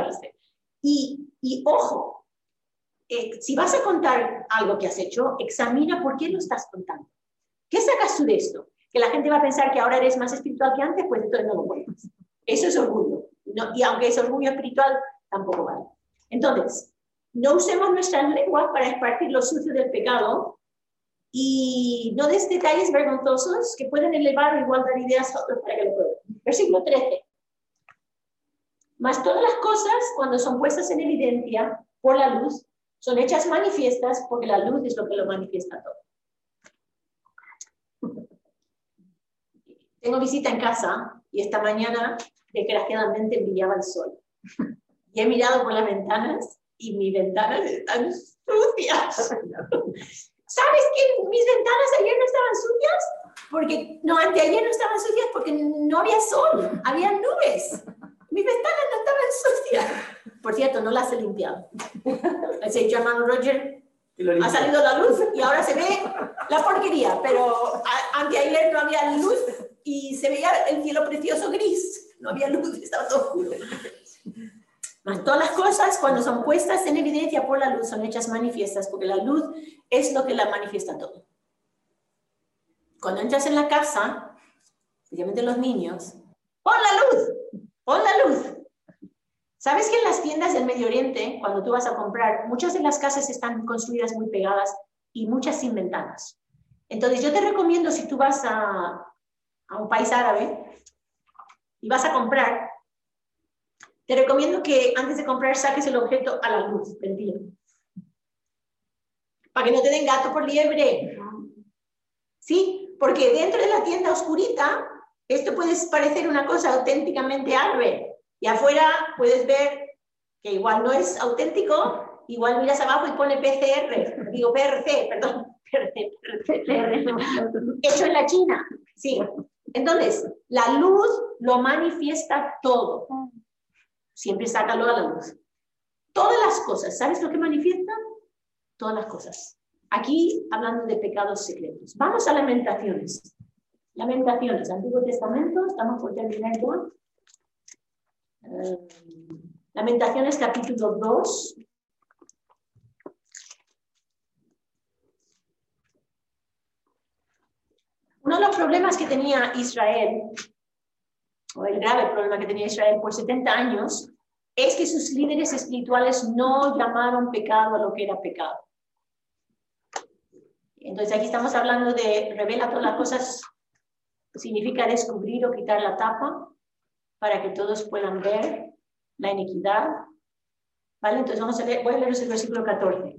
Y ojo, si vas a contar algo que has hecho, examina por qué lo estás contando. ¿Qué sacas tú de esto? Que la gente va a pensar que ahora eres más espiritual que antes, pues entonces no lo cuentas. Eso es orgullo. No, y aunque es orgullo espiritual, tampoco vale. Entonces, no usemos nuestras lenguas para esparcir lo sucio del pecado y no des detalles vergonzosos que pueden elevar o igual dar ideas a otros para que lo prueben. Versículo 13. Mas todas las cosas, cuando son puestas en evidencia por la luz, son hechas manifiestas porque la luz es lo que lo manifiesta todo. Tengo visita en casa y esta mañana, desgraciadamente, brillaba el sol. Y he mirado por las ventanas y mis ventanas están sucias. ¿Sabes que mis ventanas ayer no estaban sucias? Anteayer no estaban sucias porque no había sol, había nubes. Mis ventanas no estaban sucias. Por cierto, no las he limpiado. Les he dicho a hermano Roger, ha salido la luz y ahora se ve la porquería, pero anteayer no había luz y se veía el cielo precioso gris. No había luz, estaba todo oscuro. Mas todas las cosas, cuando son puestas en evidencia por la luz, son hechas manifiestas, porque la luz es lo que la manifiesta todo. Cuando entras en la casa, especialmente los niños, ¡pon la luz! ¡Pon la luz! ¿Sabes que en las tiendas del Medio Oriente, cuando tú vas a comprar, muchas de las casas están construidas muy pegadas y muchas sin ventanas? Entonces yo te recomiendo, si tú vas a un país árabe y vas a comprar, te recomiendo que antes de comprar saques el objeto a la luz del día. Para que no te den gato por liebre. ¿Sí? Porque dentro de la tienda oscurita, esto puede parecer una cosa auténticamente árabe. Y afuera puedes ver que igual no es auténtico, igual miras abajo y pone PRC, perdón. Hecho en la China. Sí. Entonces, la luz lo manifiesta todo. Siempre sácalo a la luz. Todas las cosas, ¿sabes lo que manifiestan? Todas las cosas. Aquí hablando de pecados secretos. Vamos a Lamentaciones. Lamentaciones, Antiguo Testamento, estamos por terminar ya. Lamentaciones capítulo 2. Uno de los problemas que tenía Israel, o el grave problema que tenía Israel por 70 años, es que sus líderes espirituales no llamaron pecado a lo que era pecado. Entonces aquí estamos hablando de revela todas las cosas, significa descubrir o quitar la tapa para que todos puedan ver la iniquidad. ¿Vale? Entonces vamos a leer, voy a leer el versículo 14.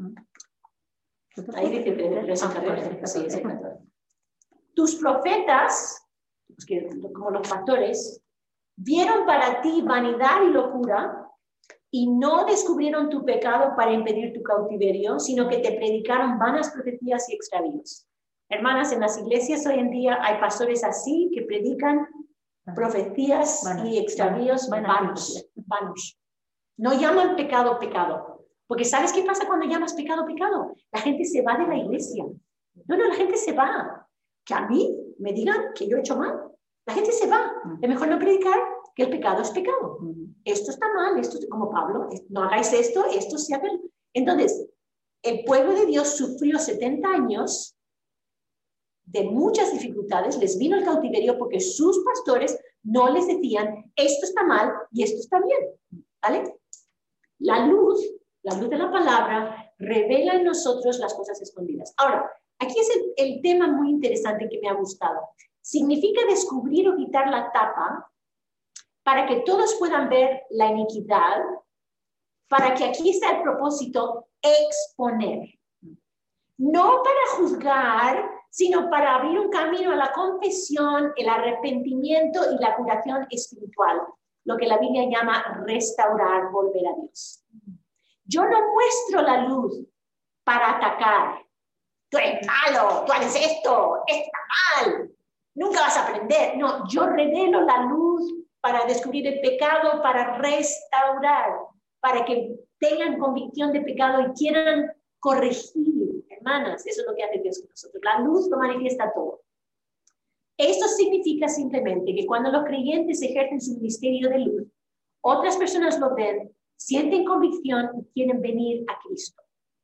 Ahí dice el versículo 14. Sí, es el 14. Tus profetas, como los pastores, vieron para ti vanidad y locura y no descubrieron tu pecado para impedir tu cautiverio, sino que te predicaron vanas profecías y extravíos. Hermanas, en las iglesias hoy en día hay pastores así que predican profecías y extravíos vanos. No llaman pecado pecado. Porque ¿sabes qué pasa cuando llamas pecado pecado? La gente se va de la iglesia. No, la gente se va. Que a mí me digan que yo he hecho mal. La gente se va. Es mejor no predicar que el pecado es pecado. Esto está mal, esto como Pablo, no hagáis esto se hace. Entonces, el pueblo de Dios sufrió 70 años de muchas dificultades, les vino el cautiverio porque sus pastores no les decían esto está mal y esto está bien. ¿Vale? La luz de la palabra revela en nosotros las cosas escondidas. Ahora, aquí es el tema muy interesante que me ha gustado. Significa descubrir o quitar la tapa para que todos puedan ver la iniquidad, para que aquí sea el propósito exponer. No para juzgar, sino para abrir un camino a la confesión, el arrepentimiento y la curación espiritual, lo que la Biblia llama restaurar, volver a Dios. Yo no muestro la luz para atacar. Tú eres malo, tú haces esto está mal, nunca vas a aprender. No, yo revelo la luz para descubrir el pecado, para restaurar, para que tengan convicción de pecado y quieran corregir. Hermanas, eso es lo que hace Dios con nosotros. La luz lo manifiesta todo. Esto significa simplemente que cuando los creyentes ejercen su ministerio de luz, otras personas lo ven, sienten convicción y quieren venir a Cristo.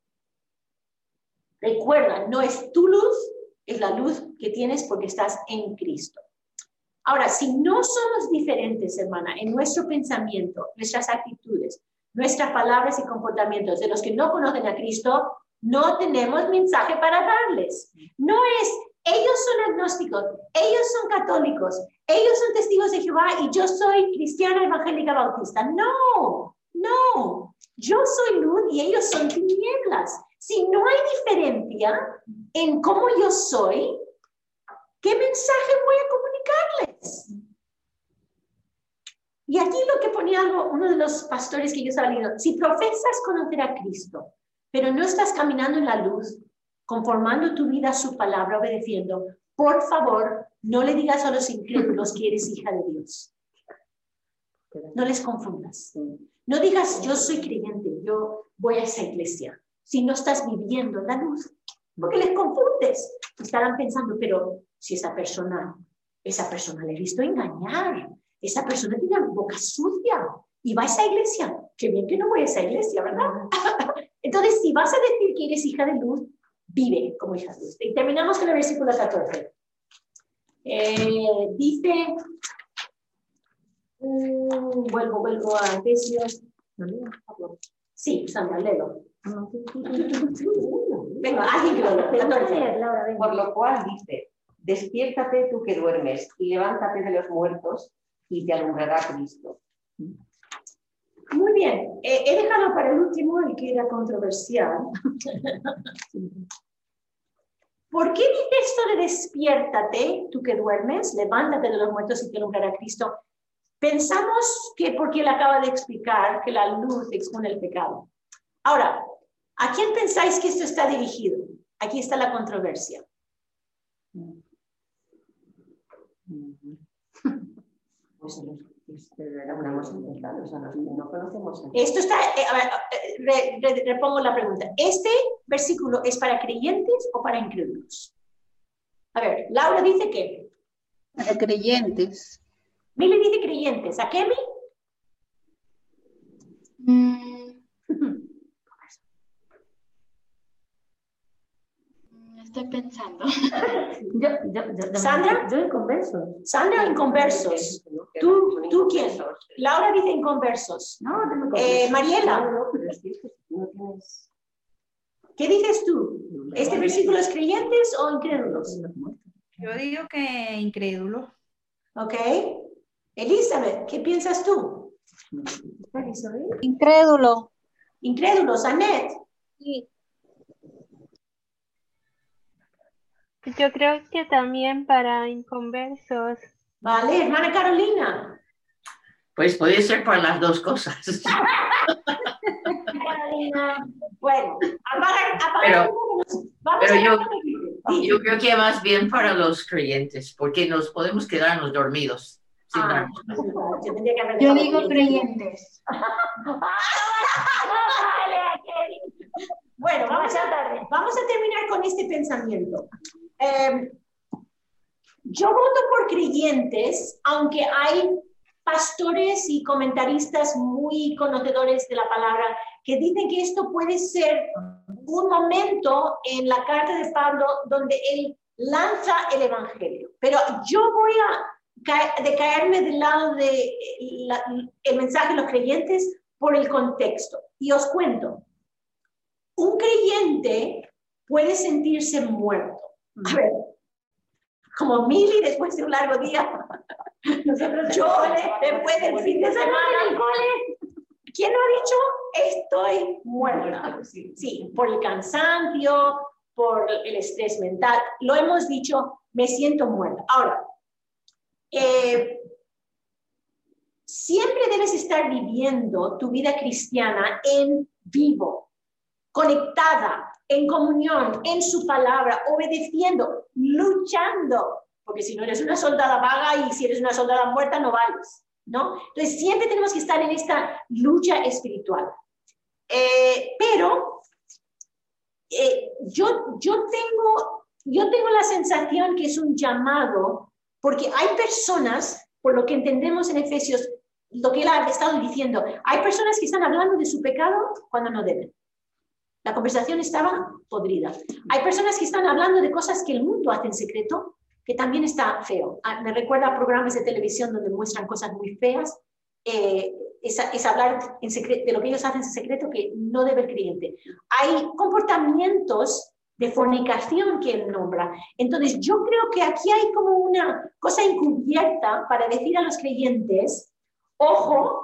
Recuerda, no es tu luz, es la luz que tienes porque estás en Cristo. Ahora, si no somos diferentes, hermana, en nuestro pensamiento, nuestras actitudes, nuestras palabras y comportamientos de los que no conocen a Cristo, no tenemos mensaje para darles. No es, ellos son agnósticos, ellos son católicos, ellos son testigos de Jehová y yo soy cristiana evangélica bautista. No. Yo soy luz y ellos son tinieblas. Si no hay diferencia en cómo yo soy, ¿qué mensaje voy a comunicarles? Y aquí lo que ponía uno de los pastores que yo estaba leyendo, si profesas conocer a Cristo, pero no estás caminando en la luz, conformando tu vida a su palabra, obedeciendo, por favor, no le digas a los incrédulos que eres hija de Dios. No les confundas. No digas, yo soy creyente, yo voy a esa iglesia, si no estás viviendo la luz, porque les confundes. Estarán pensando, pero si esa persona le he visto engañar, esa persona tiene boca sucia y va a esa iglesia. Qué bien que no voy a esa iglesia, ¿verdad? Entonces, si vas a decir que eres hija de luz, vive como hija de luz. Y terminamos con el versículo 14. Dice, Vuelvo a Efesios. Sí, Sandra, léelo. Venga, alguien que lo lea. Por lo cual dice, despiértate tú que duermes y levántate de los muertos y te alumbrará Cristo. Muy bien. He dejado para el último el que era controversial. ¿Por qué dice esto de despiértate tú que duermes, levántate de los muertos y te alumbrará Cristo? Pensamos que porque él acaba de explicar que la luz expone el pecado. Ahora, ¿a quién pensáis que esto está dirigido? Aquí está la controversia. Pues no conocemos. Esto está, repongo la pregunta. ¿Este versículo es para creyentes o para incrédulos? A ver, Laura dice que. Para creyentes. Mili dice creyentes. ¿A Kemi? Estoy pensando. ¿Sandra? Yo inconversos. Sandra, inconversos. ¿Tú quién? Laura dice inconversos. No, tengo inconversos. Mariela, No tienes... ¿qué dices tú? ¿Este versículo es creyentes o incrédulos? Yo digo que incrédulo. Ok. Elizabeth, ¿qué piensas tú? Incrédulo. Incrédulos. Annette. Sí. Yo creo que también para inconversos. Vale, hermana Carolina. Pues puede ser para las dos cosas. Carolina. Bueno, apaga. Yo creo que más bien para los creyentes, porque nos podemos quedarnos dormidos. Sin darnos cuenta. Yo digo creyentes. Bueno, vamos a terminar con este pensamiento. Yo voto por creyentes, aunque hay pastores y comentaristas muy conocedores de la palabra que dicen que esto puede ser un momento en la carta de Pablo donde él lanza el evangelio. Pero yo voy a caerme del lado del mensaje de los creyentes por el contexto. Y os cuento, un creyente puede sentirse muerto. A ver, como Mili después de un largo día, nosotros después del fin de semana, ¿quién lo ha dicho? Estoy muerta. Sí, por el cansancio, por el estrés mental. Lo hemos dicho, me siento muerta. Ahora, siempre debes estar viviendo tu vida cristiana en vivo, conectada, en comunión, en su palabra, obedeciendo, luchando, porque si no eres una soldada vaga y si eres una soldada muerta no vales, ¿no? Entonces siempre tenemos que estar en esta lucha espiritual. Pero yo tengo la sensación que es un llamado, porque hay personas, por lo que entendemos en Efesios, lo que él ha estado diciendo, hay personas que están hablando de su pecado cuando no deben. La conversación estaba podrida. Hay personas que están hablando de cosas que el mundo hace en secreto, que también está feo. Me recuerda a programas de televisión donde muestran cosas muy feas. Es hablar en secreto, de lo que ellos hacen en secreto que no debe el creyente. Hay comportamientos de fornicación que él nombra. Entonces yo creo que aquí hay como una cosa encubierta para decir a los creyentes, ojo,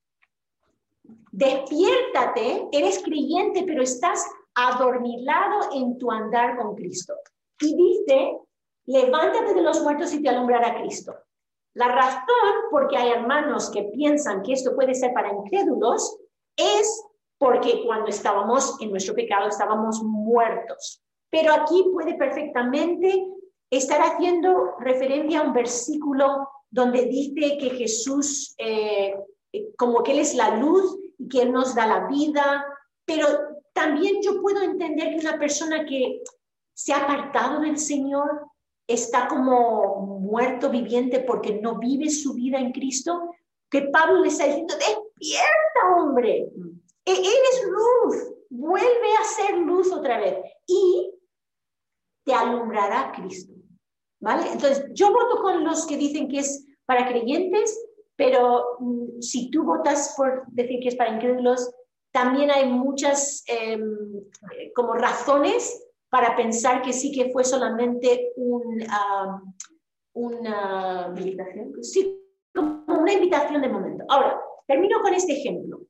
despiértate, eres creyente, pero estás adormilado en tu andar con Cristo. Y dice, levántate de los muertos y te alumbrará Cristo. La razón por qué hay hermanos que piensan que esto puede ser para incrédulos es porque cuando estábamos en nuestro pecado estábamos muertos. Pero aquí puede perfectamente estar haciendo referencia a un versículo donde dice que Jesús, como que Él es la luz y que Él nos da la vida, pero también yo puedo entender que una persona que se ha apartado del Señor está como muerto viviente porque no vive su vida en Cristo, que Pablo le está diciendo, despierta, hombre, eres luz, vuelve a ser luz otra vez y te alumbrará Cristo, ¿vale? Entonces yo voto con los que dicen que es para creyentes, pero si tú votas por decir que es para incrédulos, también hay muchas como razones para pensar que sí que fue solamente una invitación. Sí, como una invitación de momento. Ahora, termino con este ejemplo.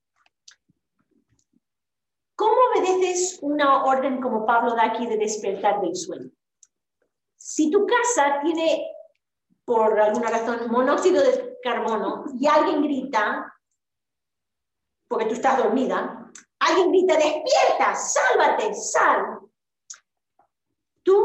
¿Cómo obedeces una orden como Pablo da aquí de despertar del sueño? Si tu casa tiene, por alguna razón, monóxido de carbono y alguien grita, porque tú estás dormida, alguien grita, despierta, sálvate, sal. Tú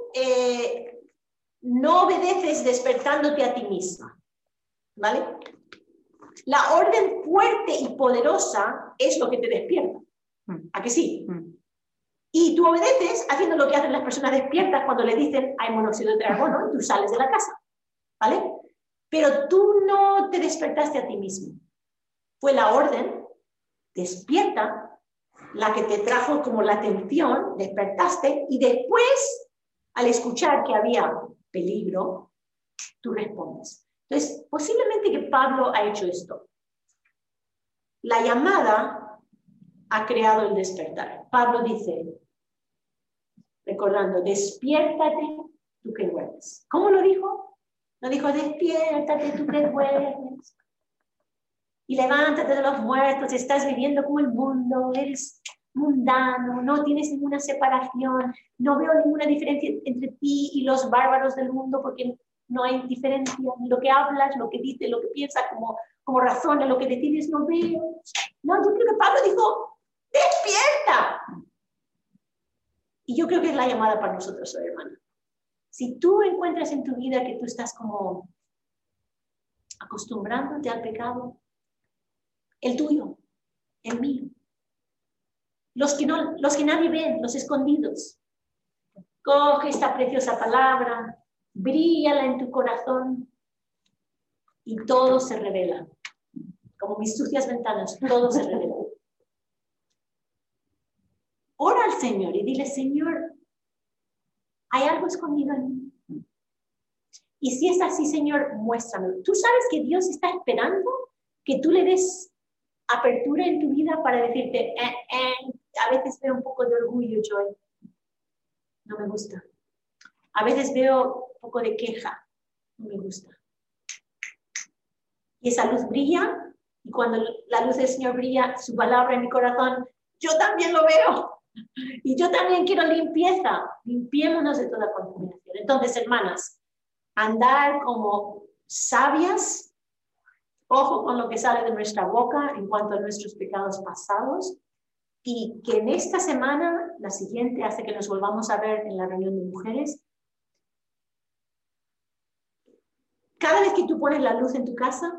no obedeces despertándote a ti misma, ¿vale? La orden fuerte y poderosa es lo que te despierta. ¿A que sí? Y tú obedeces haciendo lo que hacen las personas despiertas cuando le dicen hay monóxido de carbono y tú sales de la casa, ¿vale? Pero tú no te despertaste a ti mismo. Fue la orden, despierta, la que te trajo como la atención, despertaste, y después, al escuchar que había peligro, tú respondes. Entonces, posiblemente que Pablo ha hecho esto. La llamada ha creado el despertar. Pablo dice, recordando, despiértate tú que duermes. ¿Cómo lo dijo? No dijo, despiértate tú que duermes. Y levántate de los muertos, estás viviendo como el mundo, eres mundano, no tienes ninguna separación, no veo ninguna diferencia entre ti y los bárbaros del mundo porque no hay diferencia, ni lo que hablas, lo que dices, lo que piensas, como razonas, lo que decides, no veo. No, yo creo que Pablo dijo, ¡despierta! Y yo creo que es la llamada para nosotros hoy, hermana. Si tú encuentras en tu vida que tú estás como acostumbrándote al pecado, el tuyo, el mío, los que nadie ve, los escondidos, coge esta preciosa palabra, bríllala en tu corazón y todo se revela. Como mis sucias ventanas, todo se revela. Ora al Señor y dile, Señor, ¿hay algo escondido en mí? Y si es así, Señor, muéstramelo. Tú sabes que Dios está esperando que tú le des apertura en tu vida para decirte, a veces veo un poco de orgullo, Joy. No me gusta. A veces veo un poco de queja. No me gusta. Y esa luz brilla, y cuando la luz del Señor brilla, su palabra en mi corazón, yo también lo veo. Y yo también quiero limpieza. Limpiémonos de toda contaminación. Entonces, hermanas, andar como sabias, ojo con lo que sale de nuestra boca en cuanto a nuestros pecados pasados, y que en esta semana, la siguiente, hace que nos volvamos a ver en la reunión de mujeres, cada vez que tú pones la luz en tu casa,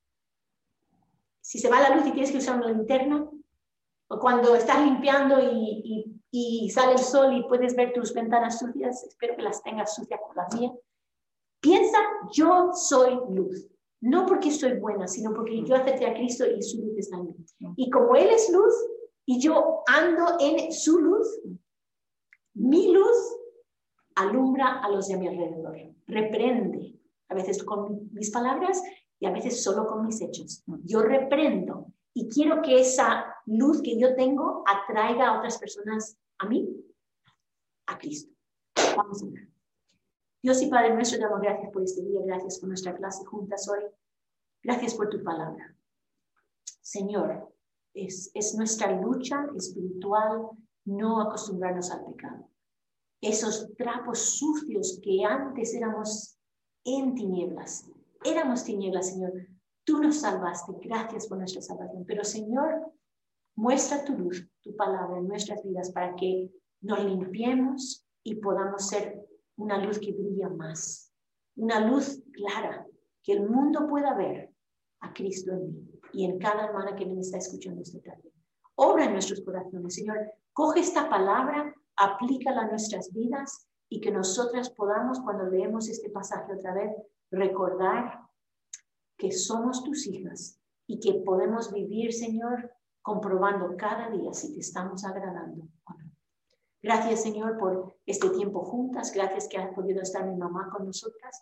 si se va la luz y tienes que usar una linterna, o cuando estás limpiando y sale el sol y puedes ver tus ventanas sucias, espero que las tengas sucias como las mías, piensa, yo soy luz. No porque soy buena, sino porque yo acepté a Cristo y su luz está en mí. Y como Él es luz y yo ando en su luz, mi luz alumbra a los de mi alrededor. Reprende, a veces con mis palabras y a veces solo con mis hechos. Yo reprendo y quiero que esa luz que yo tengo atraiga a otras personas a mí, a Cristo. Vamos a ver. Dios y Padre nuestro, damos gracias por este día, gracias por nuestra clase juntas hoy, gracias por tu palabra. Señor, es nuestra lucha espiritual no acostumbrarnos al pecado. Esos trapos sucios que antes éramos en tinieblas, Señor. Tú nos salvaste, gracias por nuestra salvación. Pero, Señor, muestra tu luz, tu palabra en nuestras vidas para que nos limpiemos y podamos ser una luz que brilla más, una luz clara, que el mundo pueda ver a Cristo en mí y en cada hermana que me está escuchando esta tarde. Obra en nuestros corazones, Señor. Coge esta palabra, aplícala a nuestras vidas y que nosotras podamos, cuando leemos este pasaje otra vez, recordar que somos tus hijas y que podemos vivir, Señor, comprobando cada día si te estamos agradando o no. Gracias, Señor, por este tiempo juntas. Gracias que ha podido estar mi mamá con nosotras.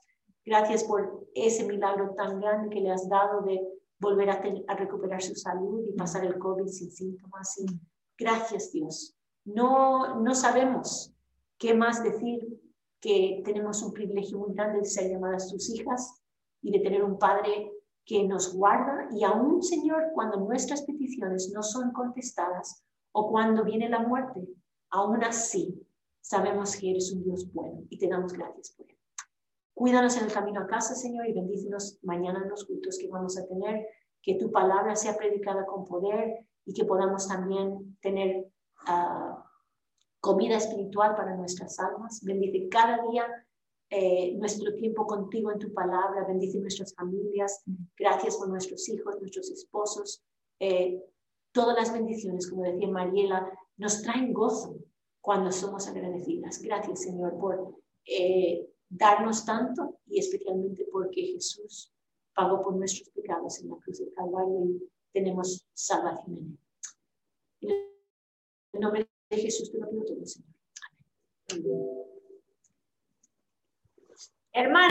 Gracias por ese milagro tan grande que le has dado de volver a recuperar su salud y pasar el COVID sin síntomas. Y gracias, Dios. No sabemos qué más decir, que tenemos un privilegio muy grande de ser llamadas tus hijas y de tener un Padre que nos guarda. Y aún, Señor, cuando nuestras peticiones no son contestadas o cuando viene la muerte, aún así sabemos que eres un Dios bueno y te damos gracias por él. Cuídanos en el camino a casa, Señor, y bendícenos mañana en los cultos que vamos a tener, que tu palabra sea predicada con poder y que podamos también tener comida espiritual para nuestras almas. Bendice cada día nuestro tiempo contigo en tu palabra. Bendice nuestras familias. Gracias por nuestros hijos, nuestros esposos. Todas las bendiciones, como decía Mariela, nos traen gozo cuando somos agradecidas. Gracias, Señor, por darnos tanto y especialmente porque Jesús pagó por nuestros pecados en la cruz del Calvario y tenemos salvación en él. En nombre de Jesús te lo pido todo, Señor. Amén. Hermano.